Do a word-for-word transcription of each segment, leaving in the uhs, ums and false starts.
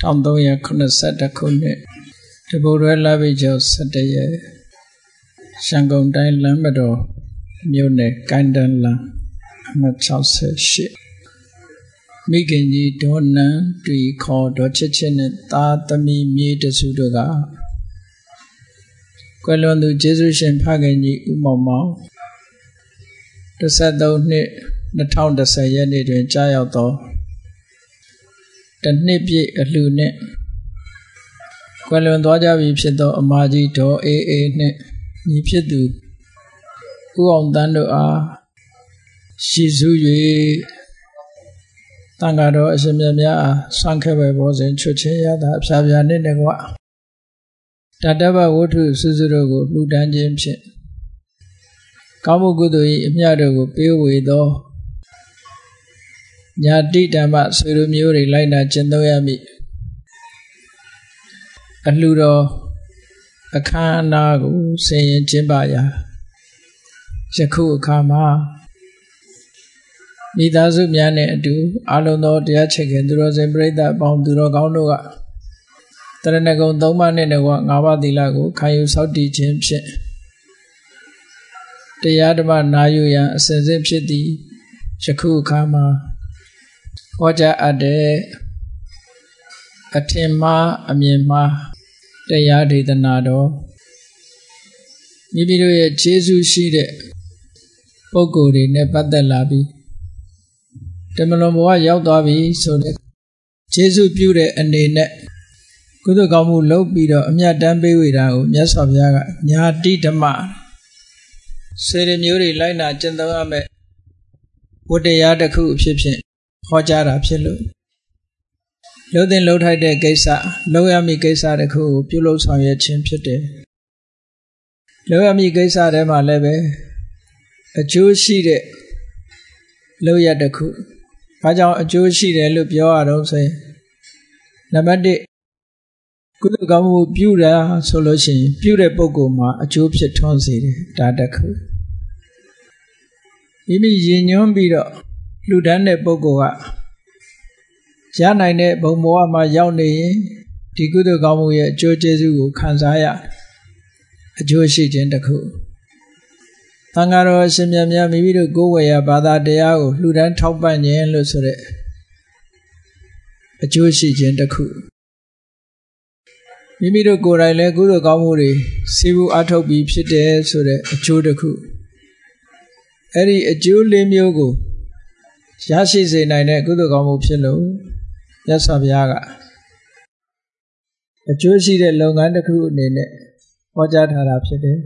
one three eightyခုနှစ်တပုတ်ရွဲလပိကျော်sevenရက်ရှမ်းကုန်းတိုင်းလမ်းမတော်မြို့နယ်ကိုင်းတန်းလမ်းအမှတ်sixty-eightမိခင်ကြီးဒေါ်နန်းတွေ့ခေါ်ဒေါ်ချစ်ချစ်နဲ့သားသမီးမြေးတစုတို့ကကွယ်လွန်သူကျေးဇူးရှင်ဖခင်ကြီးဦးမောင်မောင်thirty-threeနှစ်twenty tenရက်နေ့တွင်ကြားရောက်သောတနှစ်ပြည့်အလှနှင့်ကွယ်လွန်သွားကြပြီဖြစ်သောအမကြီးဒေါ်အေးအေးနှင့်ညီဖြစ်သူဦးအောင်တန်းတို့အားရှိစု၍တန်ဃာတော်အရှင်မြတ်များအားဆွမ်းခဲ့ပဲဘောစဉ်ချွတ်ချင်းရတာအဖျားဖျားနှင့်တကွတတ္တဗဝတ္ထုစုစုတို့ကိုလှူဒန်းခြင်းဖြင့်ကောင်းမှုကုသိုလ်၏အမြတ်တို့ကိုပေးဝေသောညာတိဓမ္မဆွေတို့မျိုးတွေလိုက်နာကျင့်သုံးရမည်အလှူတော်အခမ်းအနားကိုဆင်ရင်ကျင်းပရာယခုအခါမှာမိသားစုများနဲ့အတူအလုံးသောတရားချစ်ခင်သူတော်စင်ပရိသတ်အပေါင်းသူတော်ကောင်းတို့ကတရဏဂုံသုံးပါးနဲ့တကွငါးပါးသီလကိုခံယူဆောက်တည်ခြင်းဖြင့်တရားဓမ္မနာယူရန်အစဉ်စဉ်ဖြစ်သည့်ယခုအခါမှာဟောကြားအပ်တဲ့အထင်မှားအမြင်မှားတရားဒေသနာတော်မိမိတို့ရဲ့ကျေးဇူးရှိတဲ့ပုဂ္ဂိုလ်တွေနဲ့ပတ်သက်လာပြီးတမလွန်ဘဝရောက်သွားပြီဆိုတဲ့ကျေးဇူးပြုတဲ့အနေနဲ့ကုသိုလ်ကောင်းမှုလုပ်ပြီးတော့အမြတ်တမ်းပေးဝေတာကိုမြတ်စွာဘုရားကညာတိဓမ္မစေရမျိုးတွေလိုက်နာကျင့်သုံးရမယ်ဝတ္တရားတစ်ခုအဖြစ်ဖြင့်ဟောကြားတာဖြစ်လို့လှုပ်တဲ့လှုပ်ထိုက်တဲ့ကိစ္စလုပ်ရမည့်ကိစ္စတစ်ခုကိုပြုလုပ်ဆောင်ရွက်ခြင်းဖြစ်တယ်လုပ်ရမည့်ကိစ္စထဲမှာလည်းပဲအကျိုးရှိတဲ့လုပ်ရတစ်ခုဘာကြောင့်အကျိုးရှိတယ်လို့ပြောရတော့ဆိုရင်နံပါတ်oneကုသိုလ်ကောင်းမှုပြုတာဆိုလို့ရှိရင်ပြုတဲ့ပုဂ္ဂိုလ်မှာအကျိုးဖြစ်ထွန်းစေတယ်ဒါတစ်ခုမိမိရည်ညွှန်းပြီးတော့လှူဒန်းတဲ့ပုဂ္ဂိုလ်ကရနိုင်တဲ့ဘုံဘဝမှာရောက်နေရင်ဒီကုသိုလ်ကောင်းမှုရဲ့အကျိုးကျေးဇူးကိုခံစားရအကျိုးရှိခြင်းတစ်ခုသံဃာတော်အရှင်မြတ်များမိမိတို့ကိုယ်ဝေရဘာသာတရားကိုလှူဒန်းထောက်ပံ့ခြင်းလို့ဆိုတဲ့အကျိုးရှိခြင်းတစ်ခုမိမိတို့ကိုယ်တိုင်လည်းကုသိုလ်ကောင်းမှုတွေစီးပူးအားထုတ်ပြီးဖြစ်တယ်ဆိုတဲ့အကျိုးတစ်ခုအဲ့ဒီအကျိုးလေးမျိုးကိုရရှိစေနိုင်တဲ့ကုသိုလ်ကောင်းမှုဖြစ်လို့မြတ်စွာဘုရားကအကျိုးရှိတဲ့လုပ်ငန်းတစ်ခုအနေနဲ့ဟောကြားထားတာဖြစ်တယ်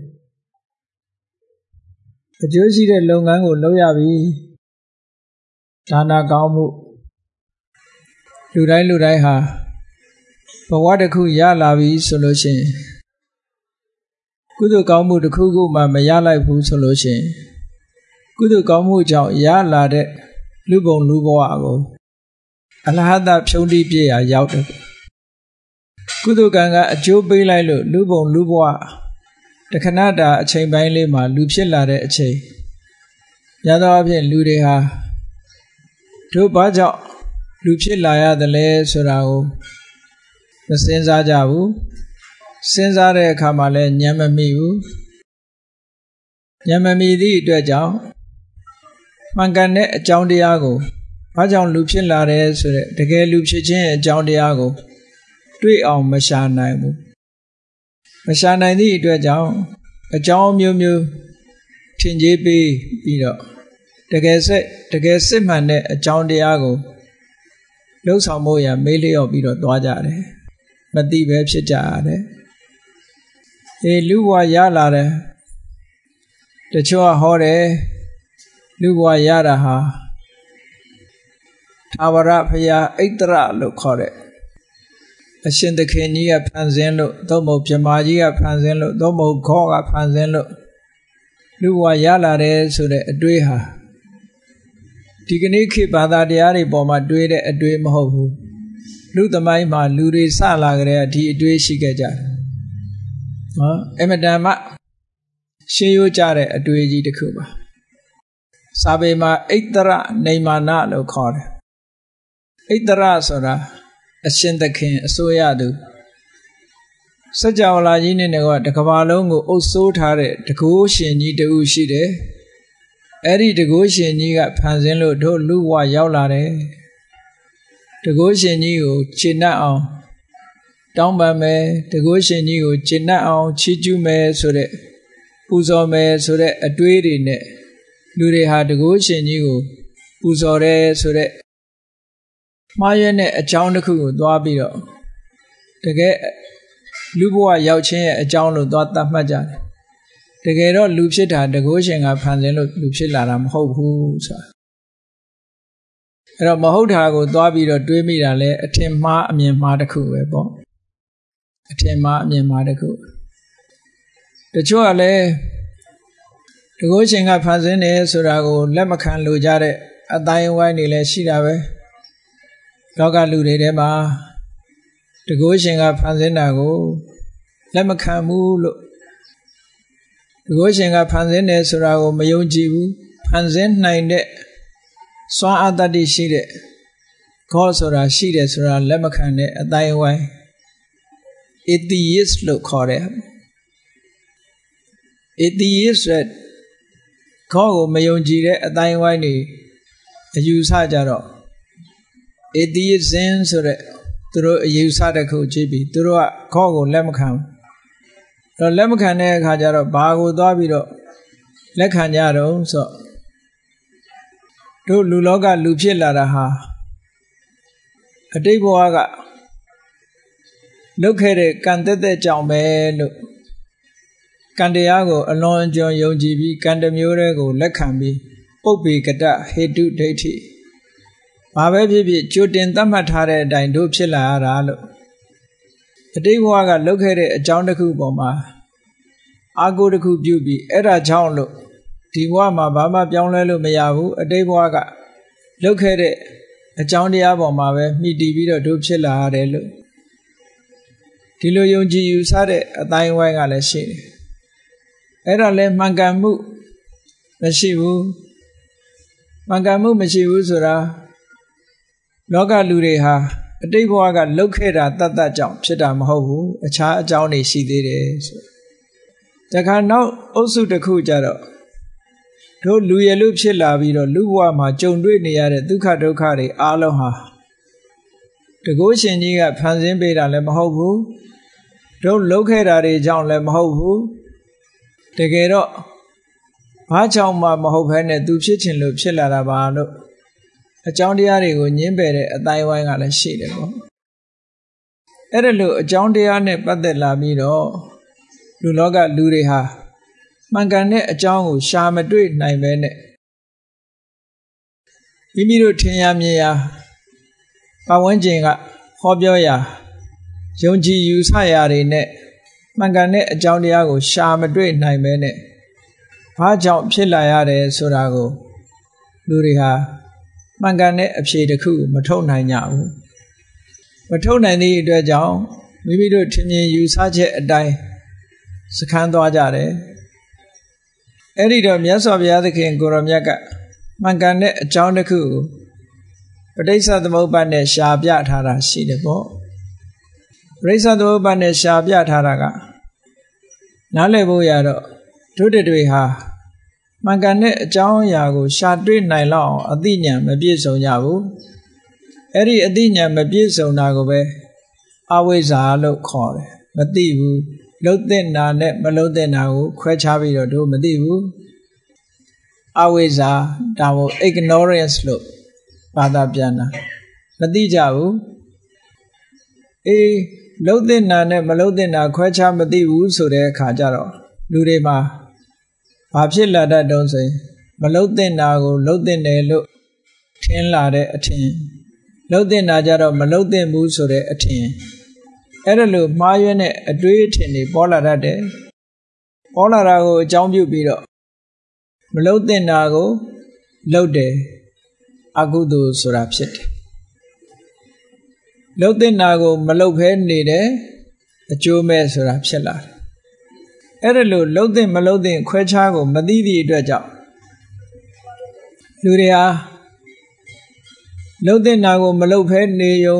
အကျိုးရှိတဲ့လုပ်ငန်းကိုလုပ်ရပြီဒါနကောင်းမှုလူတိုင်းလူတိုင်းဟာဘဝတစ်ခုရလာပြီဆိုလို့ရှိရင်ကုသိုလ်ကောင်းမှုတစ်ခုခုမှမရလိုက်ဘူးဆိုလို့ရှိရင်ကုသိုလ်ကောင်းမှုကြောင့်ရလာတဲ့လူပုံလူဘဝကိုအလဟတဖြုံးတိပြည့်ရာရောက်တယ်ကုသိုလ်ကံကအကျိုးပေးလိုက်လို့လူပုံလူဘဝတခဏတာအချိန်ပိုင်းလေးမှာလူဖြစ်လာတဲ့အချိန်ရသောအဖြစ်လူတွေဟာတို့ဘာကြောင့်လူဖြစ်လာရသလဲဆိုတာကိုမစဉ်းစားကြဘူးစဉ်းစားတဲ့အခါမှာလည်းဉာဏ်မမိဘူးဉာဏ်မမိသည့်အတွက်ကြောင့်မှန်ကန်တဲ့အကြောင်းတရားကိုဘာကြောင့်လူဖြစ်လာတယ်ဆိုတဲ့တကယ်လူဖြစ်ခြင်းအကြောင်းတရားကိုတွေ့အောင်မရှာနိုင်ဘူးမရှာနိုင်သည့်အတွက်ကြောင့်အကြောင်းမျိုးမျိုးထင်ကြေးပေးပြီးတော့တကယ်စစ်တကယ်စစ်မှန်တဲ့အကြောင်းတရားကိုလှုပ်ဆောင်ဖို့ရမေးလျော့ပြီးတော့သွားကြတယ်မသိပဲဖြစ်ကြရတယ်အေးလူဘဝရလာတယ်တချို့ကဟောတယ်လူဘဝရတာဟာသာဝရဖရာဣတရလို့ခေါ်တဲ့အရှင်သခင်ကြီးကဖန်ဆင်းလို့သို့မဟုတ်မြမကြီးကဖန်ဆင်းလို့သို့မဟုတ်ခေါကဖန်ဆင်းလို့လူဘဝရလာတယ်ဆိုတဲ့အတွေးဟာဒီကနေ့ခေတ်ဘာသာတရားတွေပေါ်မှာတွေးတဲ့အတွေးမဟုတ်ဘူးလူသမိုင်းမှာလူတွေစလာကြတဲ့ဒီအတွေးရှိခဲ့ကြတယ်နော်အမတန်မှရှေးရိုးကြတဲ့အတွေးကြီးတစ်ခုပါစာပေမှာဣတရနေမာနလို့ခေါ်တယ်ဣတရဆိုတာအရှင်သခင်အစိုးရသူစัจ java လာကြီးနဲ့ကတကဘာလုံးကိုအုပ်စိုးထားတဲ့တကုရှင်ကြီးတူရှိတယ်အဲ့ဒီတကုရှင်ကြီးကဖန်ဆင်းလို့တို့လူဘဝရောက်လာတယ်တကုရှင်ကြီးကိုခြေနှက်အောင်တောင်းပန်မယ်တကုရှင်ကြီးကိုခြေနှက်အောင်ချီးကျူးမယ်ဆိုတဲ့ပူဇော်မယ်ဆိုတဲ့အတွေးတွေနဲ့လူတွေဟာတကုရှင်ကြီးကိုပူဇော်တယ်ဆိုတဲ့မှားရွက်တဲ့အကြောင်းတစ်ခုကိုသွားပြီးတော့တကယ်လူဘဝရောက်ခြင်းရဲ့အကြောင်းလို့သွားသတ်မှတ်ကြတယ်တကယ်တော့လူဖြစ်တာတကုရှင်ကဖန်ဆင်းလို့လူဖြစ်လာတာမဟုတ်ဘူးဆိုတာအဲ့တော့မဟုတ်တာကိုသွားပြီးတော့တွေးမိတာလဲအထင်မှားအမြင်မှားတစ်ခုပဲပေါ့အထင်မှားအမြင်မှားတစ်ခုတချို့ကလည်းတကုရှင်ကဖန်ဆင်းတယ်ဆိုတာကိုလက်မခံလို့ကြတဲ့အတိုင်းဝိုင်းတွေလည်းရှိတာပဲလောကလူတွေထဲမှာတကုရှင်ကဖန်ဆင်းတာကိုလက်မခံဘူးလို့တကုရှင်ကဖန်ဆင်းတယ်ဆိုတာကိုမယုံကြည်ဘူးဖန်ဆင်းနိုင်တဲ့စွမ်းအားတတ္တိရှိတဲ့Godဆိုတာရှိတယ်ဆိုတာလက်မခံတဲ့အတိုင်းဝိုင်း atheist လို့ခေါ်တယ် atheist ဆို God ကိုမယုံကြည်တဲ့အတိုင်းဝိုင်းတွေအယူဆကြတော့ atheism ဆိုတဲ့သူတို့အယူဆတစ်ခုကြည့်ပြီးသူတို့က God ကိုလက်မခံဘူးတော့လက်မခံတဲ့အခါကျတော့ဘာကိုသွားပြီးတော့လက်ခံကြတော့ဆိုတို့လူလောကလူဖြစ်လာတာဟာအတိတ်ဘဝကလုပ်ခဲ့တဲ့ကံတက်တဲ့ကြောင့်ပဲလို့ကံတရားကိုအလွန်အကျွံယုံကြည်ပြီးကံတစ်မျိုးတည်းကိုလက်ခံပြီးပုပ္ပေကတဟေတုဒိဋ္ဌိဘာပဲဖြစ်ဖြစ်ကြိုတင်သတ်မှတ်ထားတဲ့အတိုင်းတို့ဖြစ်လာရတာလို့အတိတ်ဘဝကလုပ်ခဲ့တဲ့အကြောင်းတစ်ခုပေါ်မှာအာကိုတစ်ခုပြုပြီးအဲ့ဒါကြောင့်လို့ဒီဘဝမှာဘာမှပြောင်းလဲလို့မရဘူးအတိတ်ဘဝကလုပ်ခဲ့တဲ့အကြောင်းတရားပေါ်မှာပဲမိတည်ပြီးတော့တို့ဖြစ်လာရတယ်လို့ဒီလိုယုံကြည်ယူဆတဲ့အတိုင်းဝိုင်းကလည်းရှိတယ်အဲ့ဒါလည်းမှန်ကန်မှုမရှိဘူးမှန်ကန်မှုမရှိဘူးဆိုတာလောကလူတွေဟာအတိတ်ဘဝကလုပ်ခဲ့တာတတ်တတ်ကြောင့်ဖြစ်တာမဟုတ်ဘူးအခြားအကြောင်းတွေရှိသေးတယ်ဆိုတခါနောက်အုပ်စုတစ်ခုကြတော့တို့လူရလူဖြစ်လာပြီးတော့လူဘဝမှာကြုံတွေ့နေရတဲ့ဒုက္ခဒုက္ခတွေအားလုံးဟာတကုရှင်ကြီးကဖန်ဆင်းပေးတာလည်းမဟုတ်ဘူးတို့လုပ်ခဲ့တာတွေကြောင့်လည်းမဟုတ်ဘူးတကယ်တော့ဘာကြောင့်မှမဟုတ်ဘဲနဲ့သူဖြစ်ချင်လို့ဖြစ်လာတာပါလို့အကြောင်းတရားတွေကိုညှင်းပယ်တဲ့အတိုင်းဝိုင်းကလည်းရှိတယ်ပေါ့အဲ့ဒါလို့အကြောင်းတရားနဲ့ပတ်သက်လာပြီးတော့လူလောကလူတွေဟာမှန်ကန်တဲ့အကြောင်းကိုရှာမတွေ့နိုင်ပဲနဲ့မိမိတို့ထင်ရမြင်ရပတ်ဝန်းကျင်ကဟောပြောရာယုံကြည်ယူဆရာတွေနဲ့မှန်ကန်တဲ့အကြောင်းတရားကိုရှာမတွေ့နိုင်ပဲနဲ့ဘာကြောင့်ဖြစ်လာရတယ်ဆိုတာကိုလူတွေဟာမှန်ကန်တဲ့အဖြေတစ်ခုမထုတ်နိုင်ကြဘူးမထုတ်နိုင်သည့်အတွက်ကြောင့်မိမိတို့ထင်မြင်ယူဆချက်အတိုင်းစခန်းသွားကြတယ်အဲ့ဒီတော့မြတ်စွာဘုရားသခင်ကိုရောမြတ်ကမှန်ကန်တဲ့အကြောင်းတစ်ခုကိုပဋိစ္စသမုပ္ပါဒ်နဲ့ရှာပြထားတာရှိတယ်ပေါ့ပဋိစ္စသမုပ္ပါဒ်နဲ့ရှာပြထားတာကနားလည်ဖို့ရတော့တို့တွေဟာမှန်ကန်တဲ့အကြောင်းအရာကိုရှာတွေ့နိုင်လောက်အောင်အသိဉာဏ်မပြည့်စုံကြဘူးအဲ့ဒီအသိဉာဏ်မပြည့်စုံတာကိုပဲအဝိဇ္ဇာလို့ခေါ်တယ်မသိဘူးလှုပ်တဲ့နာနဲ့မလှုပ်တဲ့နာကိုခွဲခြားပြီးတော့တို့မသိဘူးအဝိဇ္ဇာဒါမို့ ignorance လို့ဘာသာပြန်တာမသိကြဘူးအေးလှုပ်တဲ့နာနဲ့မလှုပ်တဲ့နာခွဲခြားမသိဘူးဆိုတဲ့အခါကျတော့လူတွေမှာဘာဖြစ်လာတတ်တုံးဆိုရင်မလှုပ်တဲ့နာကိုလှုပ်တဲ့တယ်လို့ထင်လာတဲ့အထင်လှုပ်တဲ့နာကြတော့မလှုပ်တဲ့ဘူးဆိုတဲ့အထင်အဲ့ဒါလို့မှားရွံ့တဲ့အတွေးအထင်တွေပေါ်လာတတ်တယ်ပေါ်လာတာကိုအကြောင်းပြုပြီးတော့မလှုပ်တဲ့နာကိုလှုပ်တယ်အကုသိုလ်ဆိုတာဖြစ်တယ်လှုပ်တဲ့နာကိုမလှုပ်ဖဲနေတယ်အကျိုးမဲ့ဆိုတာဖြစ်လာတယ်အဲ့ဒါလို့လှုပ်တဲ့မလှုပ်တဲ့ခွဲခြားကိုမသိသည့်အတွက်ကြောင့်လူတွေဟာလှုပ်တဲ့နာကိုမလှုပ်ဖဲနေုံ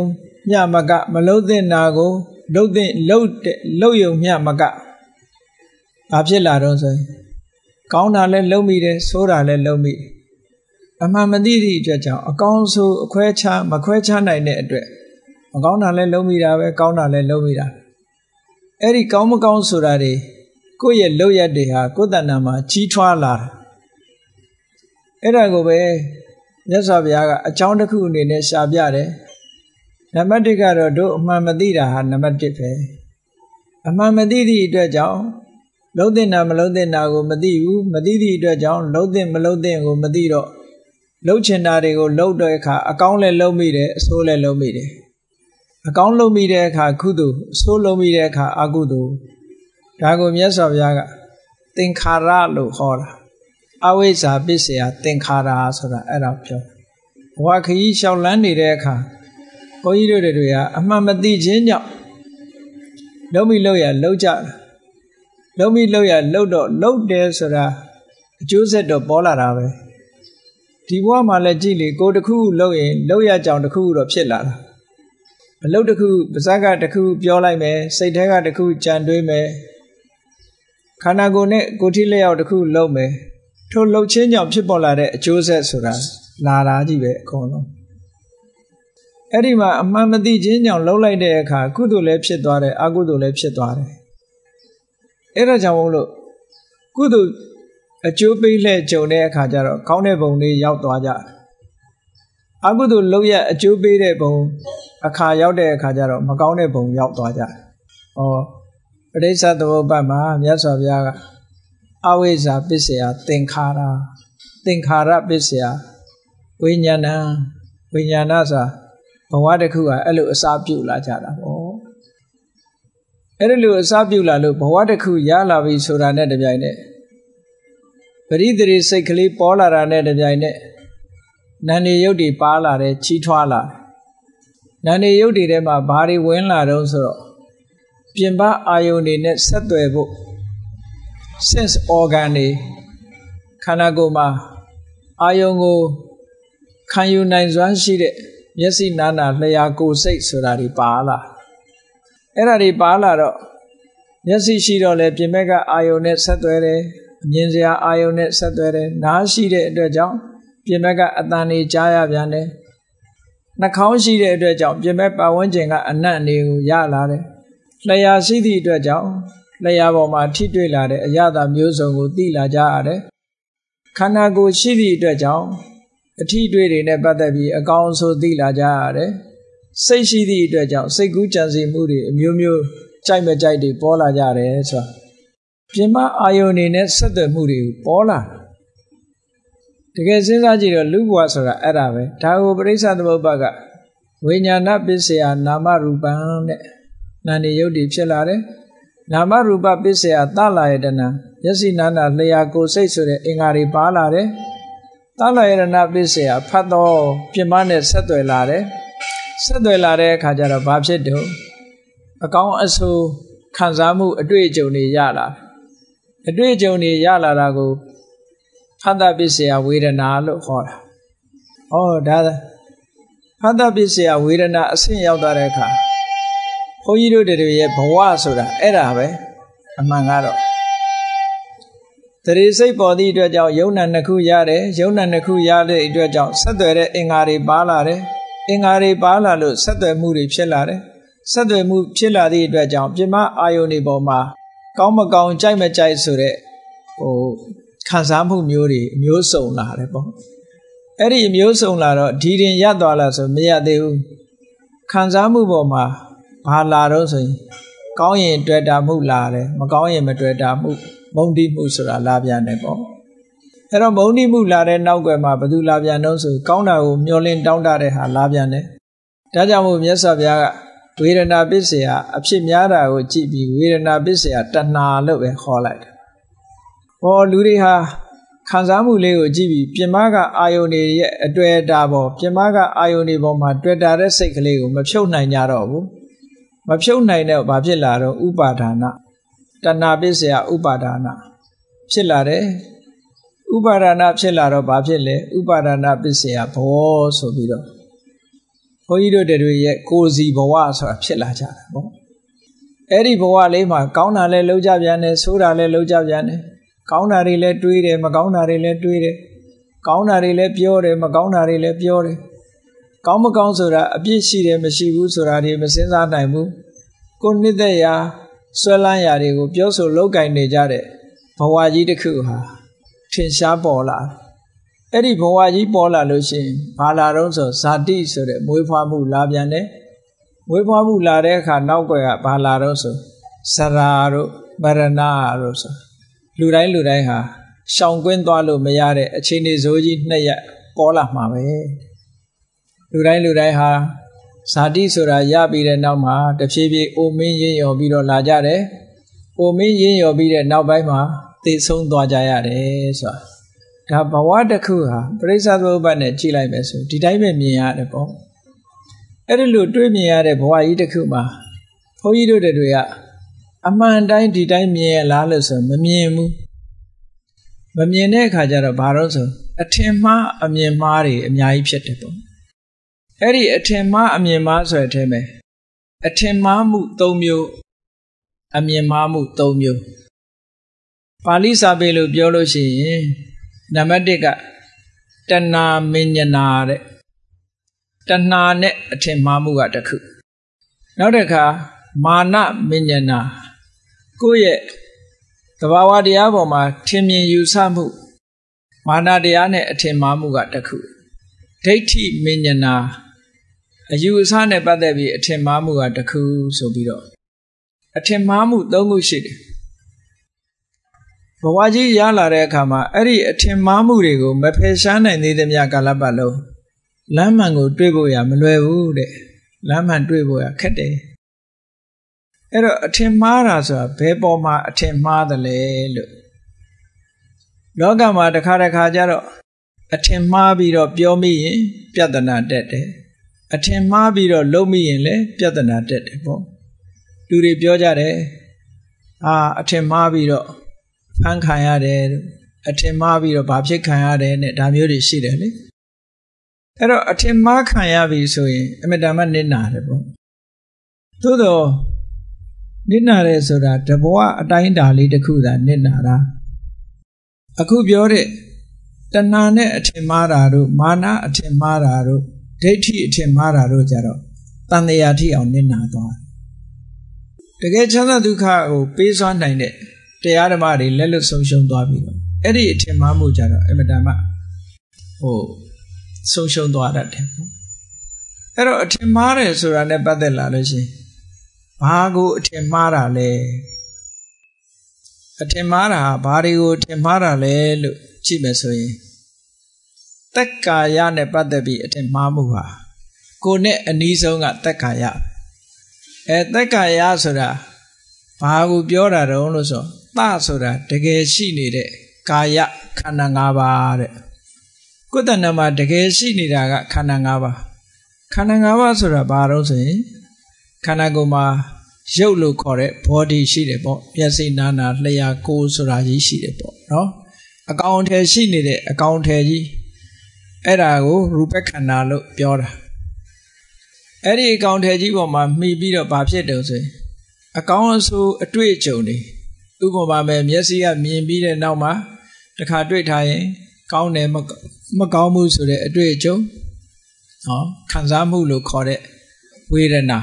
မြမကမလုံးသင့်တာကိုလုံးသင့်လုံးလုံးယုံမြမကဘာဖြစ်လာတော့ဆိုရင်ကောင်းတာလည်းလုံးမိတယ်ဆိုးတာလည်းလုံးမိအမှန်မသိသည့်အတွက်ကြောင့်အကောင်းဆိုးအခွဲခြားမခွဲခြားနိုင်တဲ့အတွက်မကောင်းတာလည်းလုံးမိတာပဲကောင်းတာလည်းလုံးမိတာအဲ့ဒီကောင်းမကောင်းဆိုတာတွေကိုယ့်ရဲ့လုပ်ရက်တွေဟာကိုယ်တဏ္ဍာမှာကြီးထွားလာတာအဲ့ဒါကိုပဲမြတ်စွာဘုရားကအကြောင်းတစ်ခုအနေနဲ့ရှာပြတယ်နံပါတ်တစ်ကတော့တို့အမှန်မသိတာဟာနံပါတ်တစ်ပဲအမှန်မသိသည့်အတွက်ကြောင့်လုံးသင့်တာမလုံးသင့်တာကိုမသိဘူးမသိသည့်အတွက်ကြောင့်လုံးသင့်မလုံးသင့်ကိုမသိတော့လှုပ်ချင်တာတွေကိုလှုပ်တဲ့အခါအကောင်းလည်းလှုပ်မိတယ်အဆိုးလည်းလှုပ်မိတယ်အကောင်းလှုပ်မိတဲ့အခါကုသိုလ်အဆိုးလှုပ်မိတဲ့အခါအကုသိုလ်ဒါကိုမြတ်စွာဘုရားကသင်္ခါရလို့ဟောတာအဝိဇ္ဇာပစ္စယသင်္ခါရဆိုတာအဲ့ဒါပြောဘဝခရီးလျှောက်လန်းနေတဲ့အခါဘုန်းကြီးတို့တွေကအမှန်မသိခြင်းကြောင့်လုံးမိလို့ရလုံးကြလုံးမိလို့ရလုံးတော့လုံးတယ်ဆိုတာအကျိုးဆက်တော့ပေါ်လာတာပဲဒီဘဝမှာလည်းကြည့်လေကိုယ်တစ်ခုလုံးရင်လုံးရကြောင်တစ်ခုတော့ဖြစ်လာတာအလုပ်တစ်ခုပါးစပ်ကတစ်ခုပြောလိုက်မယ်စိတ်ထဲကတစ်ခုကြံတွေးမယ်ခန္ဓာကိုယ်နဲ့ကိုယ်ထိလျောက်တစ်ခုလုံးမယ်ထိုလှုပ်ခြင်းကြောင့်ဖြစ်ပေါ်လာတဲ့အကျိုးဆက်ဆိုတာလာတာကြီးပဲအကုန်လုံးအဲ့ဒီမှာအမှန်မသိခြင်းကြောင့်လှုပ်လိုက်တဲ့အခါကုသိုလ်လည်းဖြစ်သွားတယ်အကုသိုလ်လည်းဖြစ်သွားတယ်အဲ့ဒါကြောင့်မို့လို့ကုသိုလ်အကျိုးပေးလှည့်ကြုံတဲ့အခါကျတော့ကောင်းတဲ့ဘုံလေးရောက်သွားကြတယ်အကုသိုလ်လှုပ်ရအကျိုးပေးတဲ့ဘုံအခါရောက်တဲ့အခါကျတော့မကောင်းတဲ့ဘုံရောက်သွားကြတယ်ဟောပဋိစ္စသမုပ္ပါဒ်မှာမြတ်စွာဘုရားကအဝိဇ္ဇာပစ္စယသင်္ခါရသင်္ခါရပစ္စယဝိညာဏဝိညာဏဆိုဘဝတစ်ခုကအဲ့လိုအစာပြုတ်လာကြတာပေါ့အဲ့ဒီလိုအစာပြုတ်လာလို့ဘဝတစ်ခုရလာပြီဆိုတာနဲ့တပြိုင်နက်ပရိသေရိစိတ်ကလေးပေါ်လာတာနဲ့တပြိုင်နက်နာနေယုတ်တွေပါလာတယ်ချီးထွားလာတယ်နာနေယုတ်တွေထဲမှာဘာတွေဝင်လာတော့ဆိုတော့ပြင်ပအာယုန်တွေနဲ့ဆက်သွယ်ဖို့ sense organ တွေခန္ဓာကိုယ်မှာအာယုန်ကိုခံယူနိုင်စွမ်းရှိတဲ့မျက်စိနားနာလျှာကိုယ်စိတ်ဆိုတာတွေပါလာအဲ့ဒါတွေပါလာတော့မျက်စိရှိတော့လေပြင်ဘက်ကအာယုန်နဲ့ဆက်သွယ်တယ်မြင်စရာအာယုန်နဲ့ဆက်သွယ်တယ်နားရှိတဲ့အတွက်ကြောင့်ပြင်ဘက်ကအတန်တွေကြားရပြန်တယ်နှာခေါင်းရှိတဲ့အတွက်ကြောင့်ပြင်ဘက်ပတ်ဝန်းကျင်ကအနံ့တွေကိုရလာတယ်လျှာရှိသည့်အတွက်ကြောင့်လျှာပေါ်မှာထိတွေ့လာတဲ့အရာသာမျိုးစုံကိုသိလာကြရတယ်ခန္ဓာကိုယ်ရှိသည့်အတွက်ကြောင့်အထိတွေ့တွေနဲ့ပတ်သက်ပြီးအကောင်းဆိုသိလာကြရတယ်စိတ်ရှိသည့်အတွက်ကြောင့်စိတ်ကူးကြံစည်မှုတွေအမျိုးမျိုးကြိုက်မကြိုက်တွေပေါ်လာကြတယ်ဆိုတာပြင်မအာယုန်တွေနဲ့ဆက်သွယ်မှုတွေပေါ်လာတကယ်စဉ်းစားကြည့်တော့လူဘဝဆိုတာအဲ့ဒါပဲဒါကိုပရိစ္ဆသမုပ္ပါဒ်ကဝိညာဏပစ္စယနာမရူပံတဲ့နာနေယုတ်တွေဖြစ်လာတယ်နာမရူပပစ္စယသလာယတနာမျက်စိနာနာလျှာကိုယ်စိတ်ဆိုတဲ့အင်္ဂါတွေပါလာတယ်သလာယတနာပစ္စယဖတ်တော့ပြင်မနဲ့ဆက်သွယ်လာတယ်ဆက်သွယ်လာတဲ့အခါကျတော့ဘာဖြစ်တော့အကောင်းအဆိုးခံစားမှုအတွေ့အကြုံတွေရလာအတွေ့အကြုံတွေရလာတာကိုဖတ်တာပစ္စယဝေဒနာလို့ခေါ်တာ။ဩဒါဖတ်တာပစ္စယဝေဒနာအဆင့်ရောက်သွားတဲ့အခါဘုန်းကြီးတို့တွေရဲ့ဘဝဆိုတာအဲ့ဒါပဲအမှန်ကတော့တရေစိတ်ပေါ်သည့်အတွက်ကြောင့်ယုံနာနှစ်ခုရတယ်ယုံနာနှစ်ခုရတဲ့အတွက်ကြောင့်ဆက်သွယ်တဲ့အင်္ဂါတွေပါလာတယ်အင်္ဂါတွေပါလာလို့ဆက်သွယ်မှုတွေဖြစ်လာတယ်ဆက်သွယ်မှုဖြစ်လာသည့်အတွက်ကြောင့်ပြမအာယုန်တွေပေါ်မှာကောင်းမကောင်းကြိုက်မကြိုက်ဆိုတဲ့ဟိုခံစားမှုမျိုးတွေအမျိုးစုံလာတယ်ပေါ့အဲ့ဒီအမျိုးစုံလာတော့ဒီရင်ရသွားလားဆိုမရသေးဘူးခံစားမှုပေါ်မှာဘာလာတော့ဆိုရင်ကောင်းရင်တွေ့တာမှုလာတယ်မကောင်းရင်မတွေ့တာမှုမုန်းတိမှုဆိုတာလာပြန်တယ်ပေါ့အဲ့တော့မုန်းတိမှုလာတဲ့နောက်ွယ်မှာဘယ်သူလာပြန်တော့ဆိုကောင်းတာကိုမျောလင်းတောင်းတတဲ့ဟာလာပြန်တယ်ဒါကြောင့်မို့မြတ်စွာဘုရားကဝေဒနာပစ္စယအဖြစ်များတာကိုကြည့်ပြီးဝေဒနာပစ္စယတဏှာလို့ပဲခေါ်လိုက်တယ်။ဟောလူတွေဟာခံစားမှုလေးကိုကြည့်ပြီးပြင်မကအာယုန်တွေရဲ့အတွေ့အတာပေါ်ပြင်မကအာယုန်တွေပေါ်မှာတွေ့တာတဲ့စိတ်ကလေးကိုမဖြုတ်နိုင်ကြတော့ဘူး။မဖြုတ်နိုင်တော့ဘာဖြစ်လာတော့ဥပါဒါနတဏှာပစ္စယဥပါဒါနဖြစ်လာတယ်။ဥပါဒါနဖြစ်လာတော့ဘာဖြစ်လဲဥပါဒါနပစ္စယဘောဆိုပြီးတော့ဘုန်းကြီးတို့တွေရဲ့ကိုယ်စီဘဝဆိုတာဖြစ်လာကြတာပေါ့အဲ့ဒီဘဝလေးမှာကောင်းတာလည်းလုပ်ကြပြန်တယ်ဆိုးတာလည်းလုပ်ကြပြန်တယ်ကောင်းတာတွေလည်းတွေးတယ်မကောင်းတာတွေလည်းတွေးတယ်ကောင်းတာတွေလည်းပြောတယ်မကောင်းတာတွေလည်းပြောတယ်ကောင်းမကောင်းဆိုတာအပြစ်ရှိတယ်မရှိဘူးဆိုတာတွေမစင်စားနိုင်ဘူးကိုယ်နှစ်သက်ရာဆွဲလန်းရာတွေကိုပြောဆိုလောက်ကင်နေကြတဲ့ဘဝကြီးတစ်ခုဟာထင်ရှားပေါ်လာအဲ့ဒီဘဝကြီးပေါ်လာလို့ရှိရင်ဘာလာတော့ဆိုဇာတိဆိုတဲ့မွေးဖွားမှုလာပြန်တယ်မွေးဖွားမှုလာတဲ့အခါနောက်ွယ်ကဘာလာတော့ဆိုစရာတို့မရဏတို့ဆိုလူတိုင်းလူတိုင်းဟာရှောင်ကွင်းသွားလို့မရတဲ့အခြေအနေဆိုးကြီးနှစ်ရက်ပေါ်လာမှာပဲလူတိုင်းလူတိုင်းဟာဇာတိဆိုတာရပြီးတဲ့နောက်မှာတဖြည်းဖြည်းအိုမင်းရင်းရော်ပြီးတော့လာကြတယ်အိုမင်းရင်းရော်ပြီးတဲ့နောက်ပိုင်းမှာသိဆုံးသွားကြရတယ်ဆိုတာဒါဘဝတစ်ခုဟာပရိစ္ဆေသမုပ္ပါဒ်နဲ့ကြည့်လိုက်မယ်ဆိုဒီတိုင်းပဲမြင်ရတယ်ပေါ့အဲ့ဒီလိုတွေးမြင်ရတဲ့ဘဝကြီးတစ်ခုမှာဘုန်းကြီးတို့တွေကအမှန်တိုင်းဒီတိုင်းမြင်ရလားလို့ဆိုမမြင်ဘူးမမြင်တဲ့အခါကျတော့ဘာလို့ဆိုအထင်မှားအမြင်မှားတွေအများကြီးဖြစ်တယ်ပေါ့အဲ့ဒီအထင်မှားအမြင်မှားဆိုတဲ့အထဲမှာအထင်မှားမှု၃မျိုးအမြင်မှားမှု၃မျိုးပါဠိစာပေလို့ပြောလို့ရှိရင်နံပါတ်၁ကတဏှာမဉ္ဇနာတဲ့တဏှာနဲ့အထင်မှားမှုကတစ်ခုနောက်တစ်ခါမာနမဉ္ဇနာကိုယ့်ရဲ့သဘာဝတရားပေါ်မှာထင်မြင်ယူဆမှုမာနတရားနဲ့အထင်မှားမှုကတစ်ခုဒိဋ္ဌိမဉ္ဇနာအယူအဆနဲ့ပတ်သက်ပြီးအထင်မှားမှုကတစ်ခုဆိုပြီးတော့အထင်မှားမှု၃ခုရှိတယ်ဘဝကြီးရလာတဲ့အခါမှာအဲ့ဒီအထင်မှားမှုတွေကိုမဖယ်ရှားနိုင်သေးသမျှကာလပတ်လုံးလမ်းမှန်ကိုတွေ့ဖို့ရမလွယ်ဘူးတဲ့လမ်းမှန်တွေ့ဖို့ရခက်တယ်အဲ့တော့အထင်မှားတာဆိုတာဘယ်ပေါ်မှာအထင်မှားသလဲလို့လောကမှာတစ်ခါတစ်ခါကျတော့အထင်မှားပြီးတော့ပြောမိရင်ပြဿနာတက်တယ်အထင်မှားပြီးတော့လုပ်မိရင်လည်းပြဿနာတက်တယ်ပေါ့လူတွေပြောကြတယ်အာအထင်မှားပြီးတော့ဖန်ခံရတယ်အထင်မှားပြီးတော့ဘာဖြစ်ခံရတယ်နဲ့ဒါမျိုးတွေရှိတယ်လေအဲ့တော့အထင်မှားခံရပြီဆိုရင်အမြဲတမ်းနစ်နာတယ်ပေါ့သို့တော့နစ်နာတယ်ဆိုတာတဘဝအတိုင်းအတာလေးတစ်ခုသာနစ်နာတာအခုပြောတဲ့တဏှာနဲ့အထင်မှားတာတို့မာနအထင်မှားတာတို့ဒိဋ္ဌိအထင်မှားတာတို့ကြတော့တန်တရားထိအောင်နစ်နာသွားတယ်တကယ်ချမ်းသာဒုက္ခကိုပေးစွမ်းနိုင်တဲ့တရားဓမ္မတွေလက်လွတ်ဆုံးရှုံးသွားပြီတော့အဲ့ဒီအထင်မှားမှုကြတော့အမတန်မှဟိုဆုံးရှုံးသွားတတ်တယ်အဲ့တော့အထင်မှားတယ်ဆိုတာနဲ့ပတ်သက်လာလို့ရှိရင်ဘာကိုအထင်မှားတာလဲအထင်မှားတာဘာတွေကိုအထင်မှားတာလဲလို့ကြည့်မယ်ဆိုရင်သက်ကာယနဲ့ပတ်သက်ပြီးအထင်မှားမှုဟာကိုယ်နဲ့အနီးဆုံးကသက်ကာယအဲသက်ကာယဆိုတာဘာကိုပြောတာတုံးလို့ဆိုသဆိုတာတကယ်ရှိနေတဲ့ကာယခန္ဓာ၅ပါးတဲ့ကိုယ်တဏ္ဍမှာတကယ်ရှိနေတာကခန္ဓာ၅ပါးခန္ဓာ၅ပါးဆိုတာဘာတုံးဆိုရင်ခန္ဓာကိုယ်မှာရုပ်လို့ခေါ်တဲ့ body ရှိတယ်ပေါ့မျက်စိနားနာလျှာကိုယ်ဆိုတာကြီးရှိတယ်ပေါ့နော်အကောင်အထည်ရှိနေတဲ့အကောင်အထည်ကြီးအဲ့ဒါကိုရူပခန္ဓာလို့ပြောတာအဲ့ဒီအကောင်အထည်ကြီးပေါ်မှာမှီပြီးတော့ဘာဖြစ်တယ်ဆိုရင်အကောင်အဆိုးအတွေ့အကြုံတွေဥပမာမဲ့မျက်စိကမြင်ပြီးတဲ့နောက်မှာတစ်ခါတွေ့ထားရင်ကောင်းတယ်မကောင်းဘူးဆိုတဲ့အတွေ့အကြုံဟောခံစားမှုလို့ခေါ်တဲ့ဝေဒနာ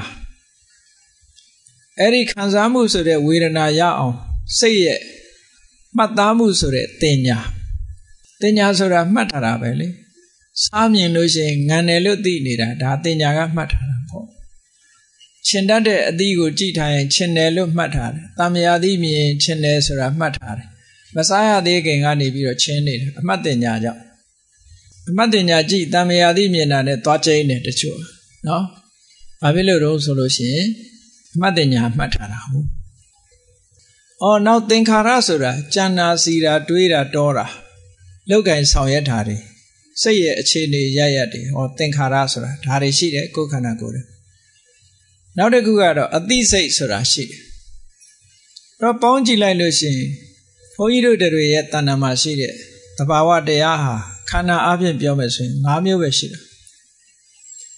အဲ့ဒီခံစားမှုဆိုတဲ့ဝေဒနာရအောင်စိတ်ရဲ့မှတ်သားမှုဆိုတဲ့တင်ညာတင်ညာဆိုတာမှတ်ထားတာပဲလေစားမြင်လို့ရှိရင်ငံတယ်လို့သိနေတာဒါတင်ညာကမှတ်ထားတာပေါ့ရှင်းတတ်တဲ့အသီးကိုကြည့်ထားရင်ရှင်းတယ်လို့မှတ်ထားတယ်တမယာသီးမြင်ရှင်းတယ်ဆိုတာမှတ်ထားတယ်မစားရသေးခင်ကနေပြီးတော့ရှင်းနေတယ်အမှတ်တင်ညာကြောင့်အမှတ်တင်ညာကြည့်တမယာသီးမြင်တာနဲ့သွားကျိန်းတယ်တချို့နော်ဘာဖြစ်လို့တော့ဆိုလို့ရှိရင်အမှတ်တင်ညာမှတ်ထားတာဟုတ်အော်နောက်သင်္ခါရဆိုတာကြံနာစီတာတွေးတာတောတာလောက်ကင်ဆောင်ရွက်တာတွေစိတ်ရဲ့အခြေအနေရရတွေဟောသင်္ခါရဆိုတာဒါတွေရှိတယ်ကိုယ်ခန္ဓာကိုယ်တွေနောက်တစ်ခုကတော့အသိစိတ်ဆိုတာရှိတယ်တော့ပေါင်းကြည့်လိုက်လို့ရှိရင်ဘုန်းကြီးတို့တွေရဲ့တဏ္ဍာမှာရှိတဲ့သဘာဝတရားဟာခန္ဓာအပြင်ပြောမယ်ဆိုရင်၅မျိုးပဲရှိတယ်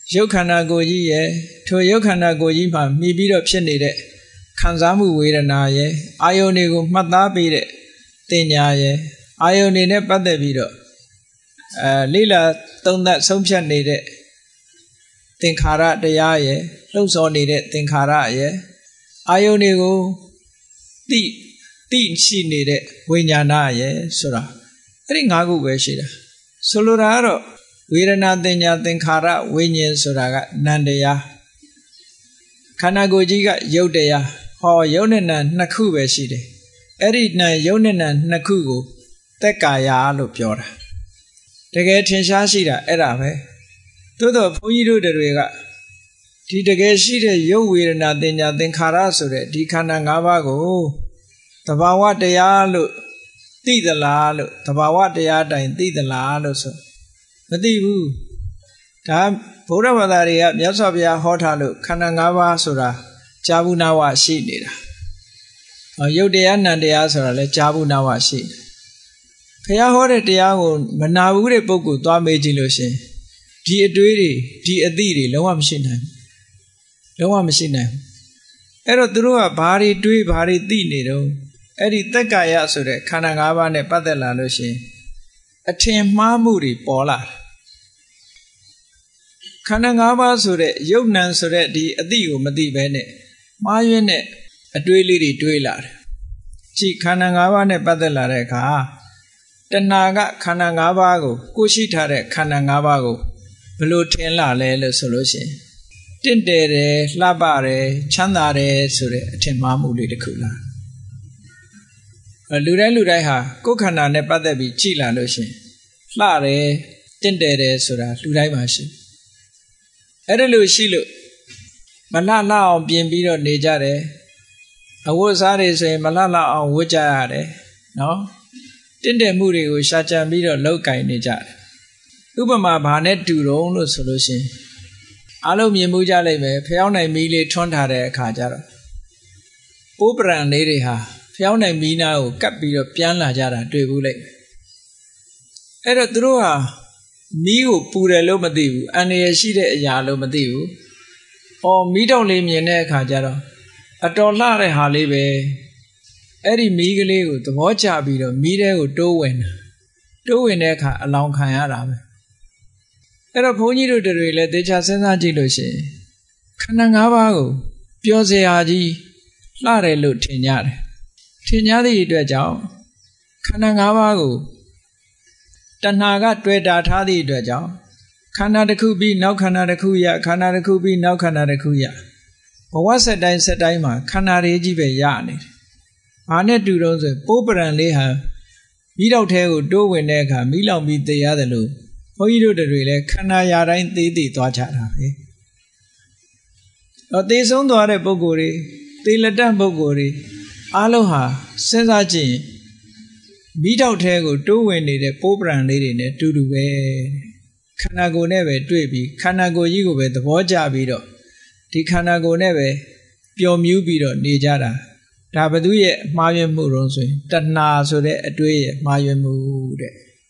ရုပ်ခန္ဓာကိုယ်ကြီးရဲ့ထိုရုပ်ခန္ဓာကိုယ်ကြီးမှာမြည်ပြီးတော့ဖြစ်နေတဲ့ခံစားမှုဝေဒနာရဲ့အာယုန်တွေကိုမှတ်သားပေးတဲ့တင်ညာရဲ့အာယုန်တွေနဲ့ပတ်သက်ပြီးတော့အဲလိလာသုံးသပ်ဆုံးဖြတ်နေတဲ့သင်္ခါရတရားရဲ့လှုပ်ဆော်နေတဲ့သင်္ခါရရဲ့အာယုန်တွေကိုတိတိရှိနေတဲ့ဝိညာဏရဲ့ဆိုတာအဲ့ဒီ၅ခုပဲရှိတာဆိုလိုတာကတော့ဝေဒနာတင်ညာသင်္ခါရဝိညာဉ်ဆိုတာကနံတရားခန္ဓာကိုယ်ကြီးကရုပ်တရားဟောရုပ်နဲ့နာနှစ်ခုပဲရှိတယ်အဲ့ဒီနာရုပ်နဲ့နာနှစ်ခုကိုသက်ကာယလို့ပြောတာတကယ်ထင်ရှားရှိတာအဲ့ဒါပဲသို့တော့ဘုန်းကြီးတို့တွေကဒီတကယ်ရှိတဲ့ရုပ်ဝေဒနာတင်ညာသင်္ခါရဆိုတဲ့ဒီခန္ဓာ၅ပါးကိုသဘာဝတရားလို့သိသလားလို့သဘာဝတရားတိုင်သိသလားလို့ဆိုမသိဘူးဒါဗုဒ္ဓဘာသာတွေကမြတ်စွာဘုရားဟောထားလို့ခန္ဓာ၅ပါးဆိုတာကြာဘူးနာဝရှိနေတာရုပ်တရားနံတရားဆိုတာလဲကြာဘူးနာဝရှိတယ်ဘုရားဟောတဲ့တရားကိုမနာဘူးတဲ့ပုဂ္ဂိုလ်သွားမေးကြည့်လို့ရှင်ဒီအတွေးတွေဒီအသိတွေလုံးဝမရှိနိုင်ဘူးလုံးဝမရှိနိုင်ဘူးအဲ့တော့သူတို့ကဘာတွေတွေးဘာတွေသိနေတော့အဲ့ဒီသက်ကာယဆိုတဲ့ခန္ဓာ၅ပါးနဲ့ပတ်သက်လာလို့ရှင်အထင်မှားမှုတွေပေါ်လာခန္ဓာ၅ပါးဆိုတဲ့ယုတ်နံဆိုတဲ့ဒီအသိကိုမသိဘဲနဲ့မှားယွင်းတဲ့အတွေးလေးတွေတွေးလာတယ်ကြည့်ခန္ဓာ၅ပါးနဲ့ပတ်သက်လာတဲ့အခါတဏှာကခန္ဓာ၅ပါးကိုကိုရှိထားတဲ့ခန္ဓာ၅ပါးကိုဘယ်လိုထင်လာလဲလို့ဆိုလို့ရှိရင်တင့်တယ်တယ်လှပတယ်ချမ်းသာတယ်ဆိုတဲ့အထင်မှားမှုလေးတစ်ခုလားလူတိုင်းလူတိုင်းဟာကိုယ်ခန္ဓာနဲ့ပတ်သက်ပြီးကြည့်လာလို့ရှိရင်လှတယ်တင့်တယ်တယ်ဆိုတာလူတိုင်းမှာရှိအဲ့ဒါလို့ရှိလို့မလှလှအောင်ပြင်ပြီးတော့နေကြတယ်အဝတ်စားတွေဆိုရင်မလှလှအောင်ဝတ်ကြရတယ်နော်တင့်တယ်မှုတွေကိုရှာကြံပြီးတော့လောက်ကင်နေကြတယ်ဥပမာဘာနဲ့တူတုံးလို့ဆိုလို့ရှိရင်အားလုံးမြင်မှုကြလိမ့်မယ်ဖျောင်းနိုင်မီးလေးထွန်းထားတဲ့အခါကျတော့ပိုးပရံလေးတွေဟာဖျောင်းနိုင်မီးနာကိုကပ်ပြီးတော့ပြန်လာကြတာတွေ့ဘူးလိုက်အဲ့တော့သူတို့ဟာမီးကိုပူတယ်လို့မသိဘူးအန္တရာယ်ရှိတဲ့အရာလို့မသိဘူး။အော်မီးတောက်လေးမြင်တဲ့အခါကျတော့အတော်လှတဲ့ဟာလေးပဲအဲ့ဒီမီးကလေးကိုသဘောကျပြီးတော့မီးထဲကိုတိုးဝင်တာတိုးဝင်တဲ့အခါအလောင်းခံရတာပဲအဲ့တော့ဘုန်းကြီးတို့တွေလည်းသေချာစဉ်းစားကြည့်လို့ရှိရင်ခန္ဓာ၅ပါးကိုပျော်စရာကြီးလှတယ်လို့ထင်ကြတယ်ထင်ကြသည့်အတွက်ကြောင့်ခန္ဓာ၅ပါးကိုတဏှာကတွေ့တာထားသည့်အတွက်ကြောင့်ခန္ဓာတစ်ခုပြီးနောက်ခန္ဓာတစ်ခုရခန္ဓာတစ်ခုပြီးနောက်ခန္ဓာတစ်ခုရဘဝဆက်တိုင်းဆက်တိုင်းမှာခန္ဓာတွေကြီးပဲရနေတယ်။ဘာနဲ့တူတော့ဆိုပိုးပရံလေးဟာမိတော့ထဲကိုတိုးဝင်တဲ့အခါမိလောင်ပြီးသေရတယ်လို့ဘုန်းကြီးတို့တွေလည်းခန္ဓာရာတိုင်းသေးသေးသွားကြတာပဲ။တော့သေဆုံးသွားတဲ့ပုဂ္ဂိုလ်တွေသေလက်တတ်ပုဂ္ဂိုလ်တွေအားလုံးဟာစဉ်းစားကြည့်ရင်မိတော့ထဲကိုတိုးဝင်နေတဲ့ပိုးပရံလေးတွေနဲ့တူတူပဲခန္ဓာကိုယ်နဲ့ပဲတွေ့ပြီးခန္ဓာကိုယ်ကြီးကိုပဲသဘောကျပြီးတော့ဒီခန္ဓာကိုယ်နဲ့ပဲပျော်မြူးပြီးတော့နေကြတာဒါဘသူရဲ့မှားယွင်းမှုတော့ဆိုရင်တဏှာဆိုတဲ့အတွေးရဲ့မှားယွင်းမှုတဲ့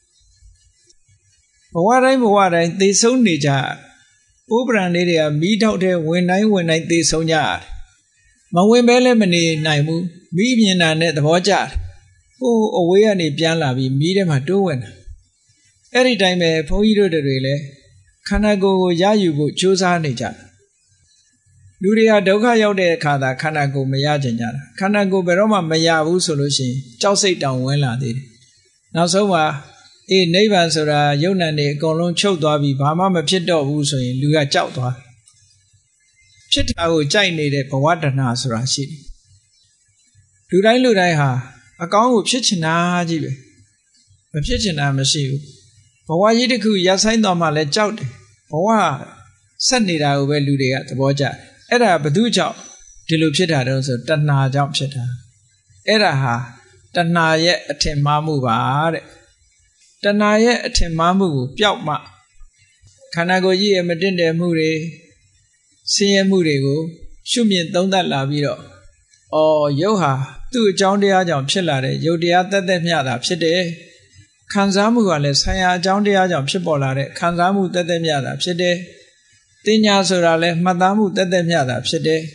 ဘဝတိုင်းဘဝတိုင်းသေဆုံးနေကြပိုးပရံလေးတွေကမိထောက်တဲ့ဝင်တိုင်းဝင်တိုင်းသေဆုံးကြတယ်မဝင်ဘဲလည်းမနေနိုင်ဘူးမိမြင်တာနဲ့သဘောကျတယ်ဟိုအဝေးကနေပြန်လာပြီးမိထဲမှာတိုးဝင်တာအဲ့ဒီတိုင်းပဲဘုန်းကြီးတို့တွေလည်းခန္ဓာကိုယ်ကိုရယူဖို့ကြိုးစားနေကြတယ်လူတွေဟာဒုက္ခရောက်တဲ့အခါသာခန္ဓာကိုယ်မရကြကြတာခန္ဓာကိုယ်ဘယ်တော့မှမရဘူးဆိုလို့ရှိရင်ကြောက်စိတ်တောင်ဝင်လာသေးတယ်နောက်ဆုံးမှာအေးနိဗ္ဗာန်ဆိုတာယုံနံနေအကုန်လုံးချုပ်သွားပြီးဘာမှမဖြစ်တော့ဘူးဆိုရင်လူကကြောက်သွားဖြစ်တာကိုကြိုက်နေတဲ့ဘဝတဏှာဆိုတာရှိတယ်လူတိုင်းလူတိုင်းဟာအကောင်းကိုဖြစ်ချင်တာကြီးပဲမဖြစ်ချင်တာမရှိဘူးဘဝကြီးတစ်ခုရပ်ဆိုင်သွားမှလည်းကြောက်တယ်ဘဝဆက်နေတာကိုပဲလူတွေကသဘောကျတယ်အဲ့ဒါဘသူကြောင့်ဒီလိုဖြစ်တာတုံးဆိုတဏှာကြောင့်ဖြစ်တာအဲ့ဒါဟာတဏှာရဲ့အထင်မှားမှုပါတဲ့တဏှာရဲ့အထင်မှားမှုကိုပျောက်မှခန္ဓာကိုယ်ကြီးရဲ့မတင့်တယ်မှုတွေဆင်းရဲမှုတွေကိုရှုမြင်သုံးသပ်လာပြီးတော့အော်ရုပ်ဟာသူ့အကြောင်းတရားကြောင့်ဖြစ်လာတဲ့ရုပ်တရားသက်သက်မျှတာဖြစ်တယ်ခံစားမှုကလည်းဆံရအကြောင်းတရားကြောင့်ဖြစ်ပေါ်လာတဲ့ခံစားမှုသက်သက်မျှတာဖြစ်တယ်တင်ညာဆိုတာလဲမှတ်သားမှုတက်တက်မြတာဖြစ်တယ်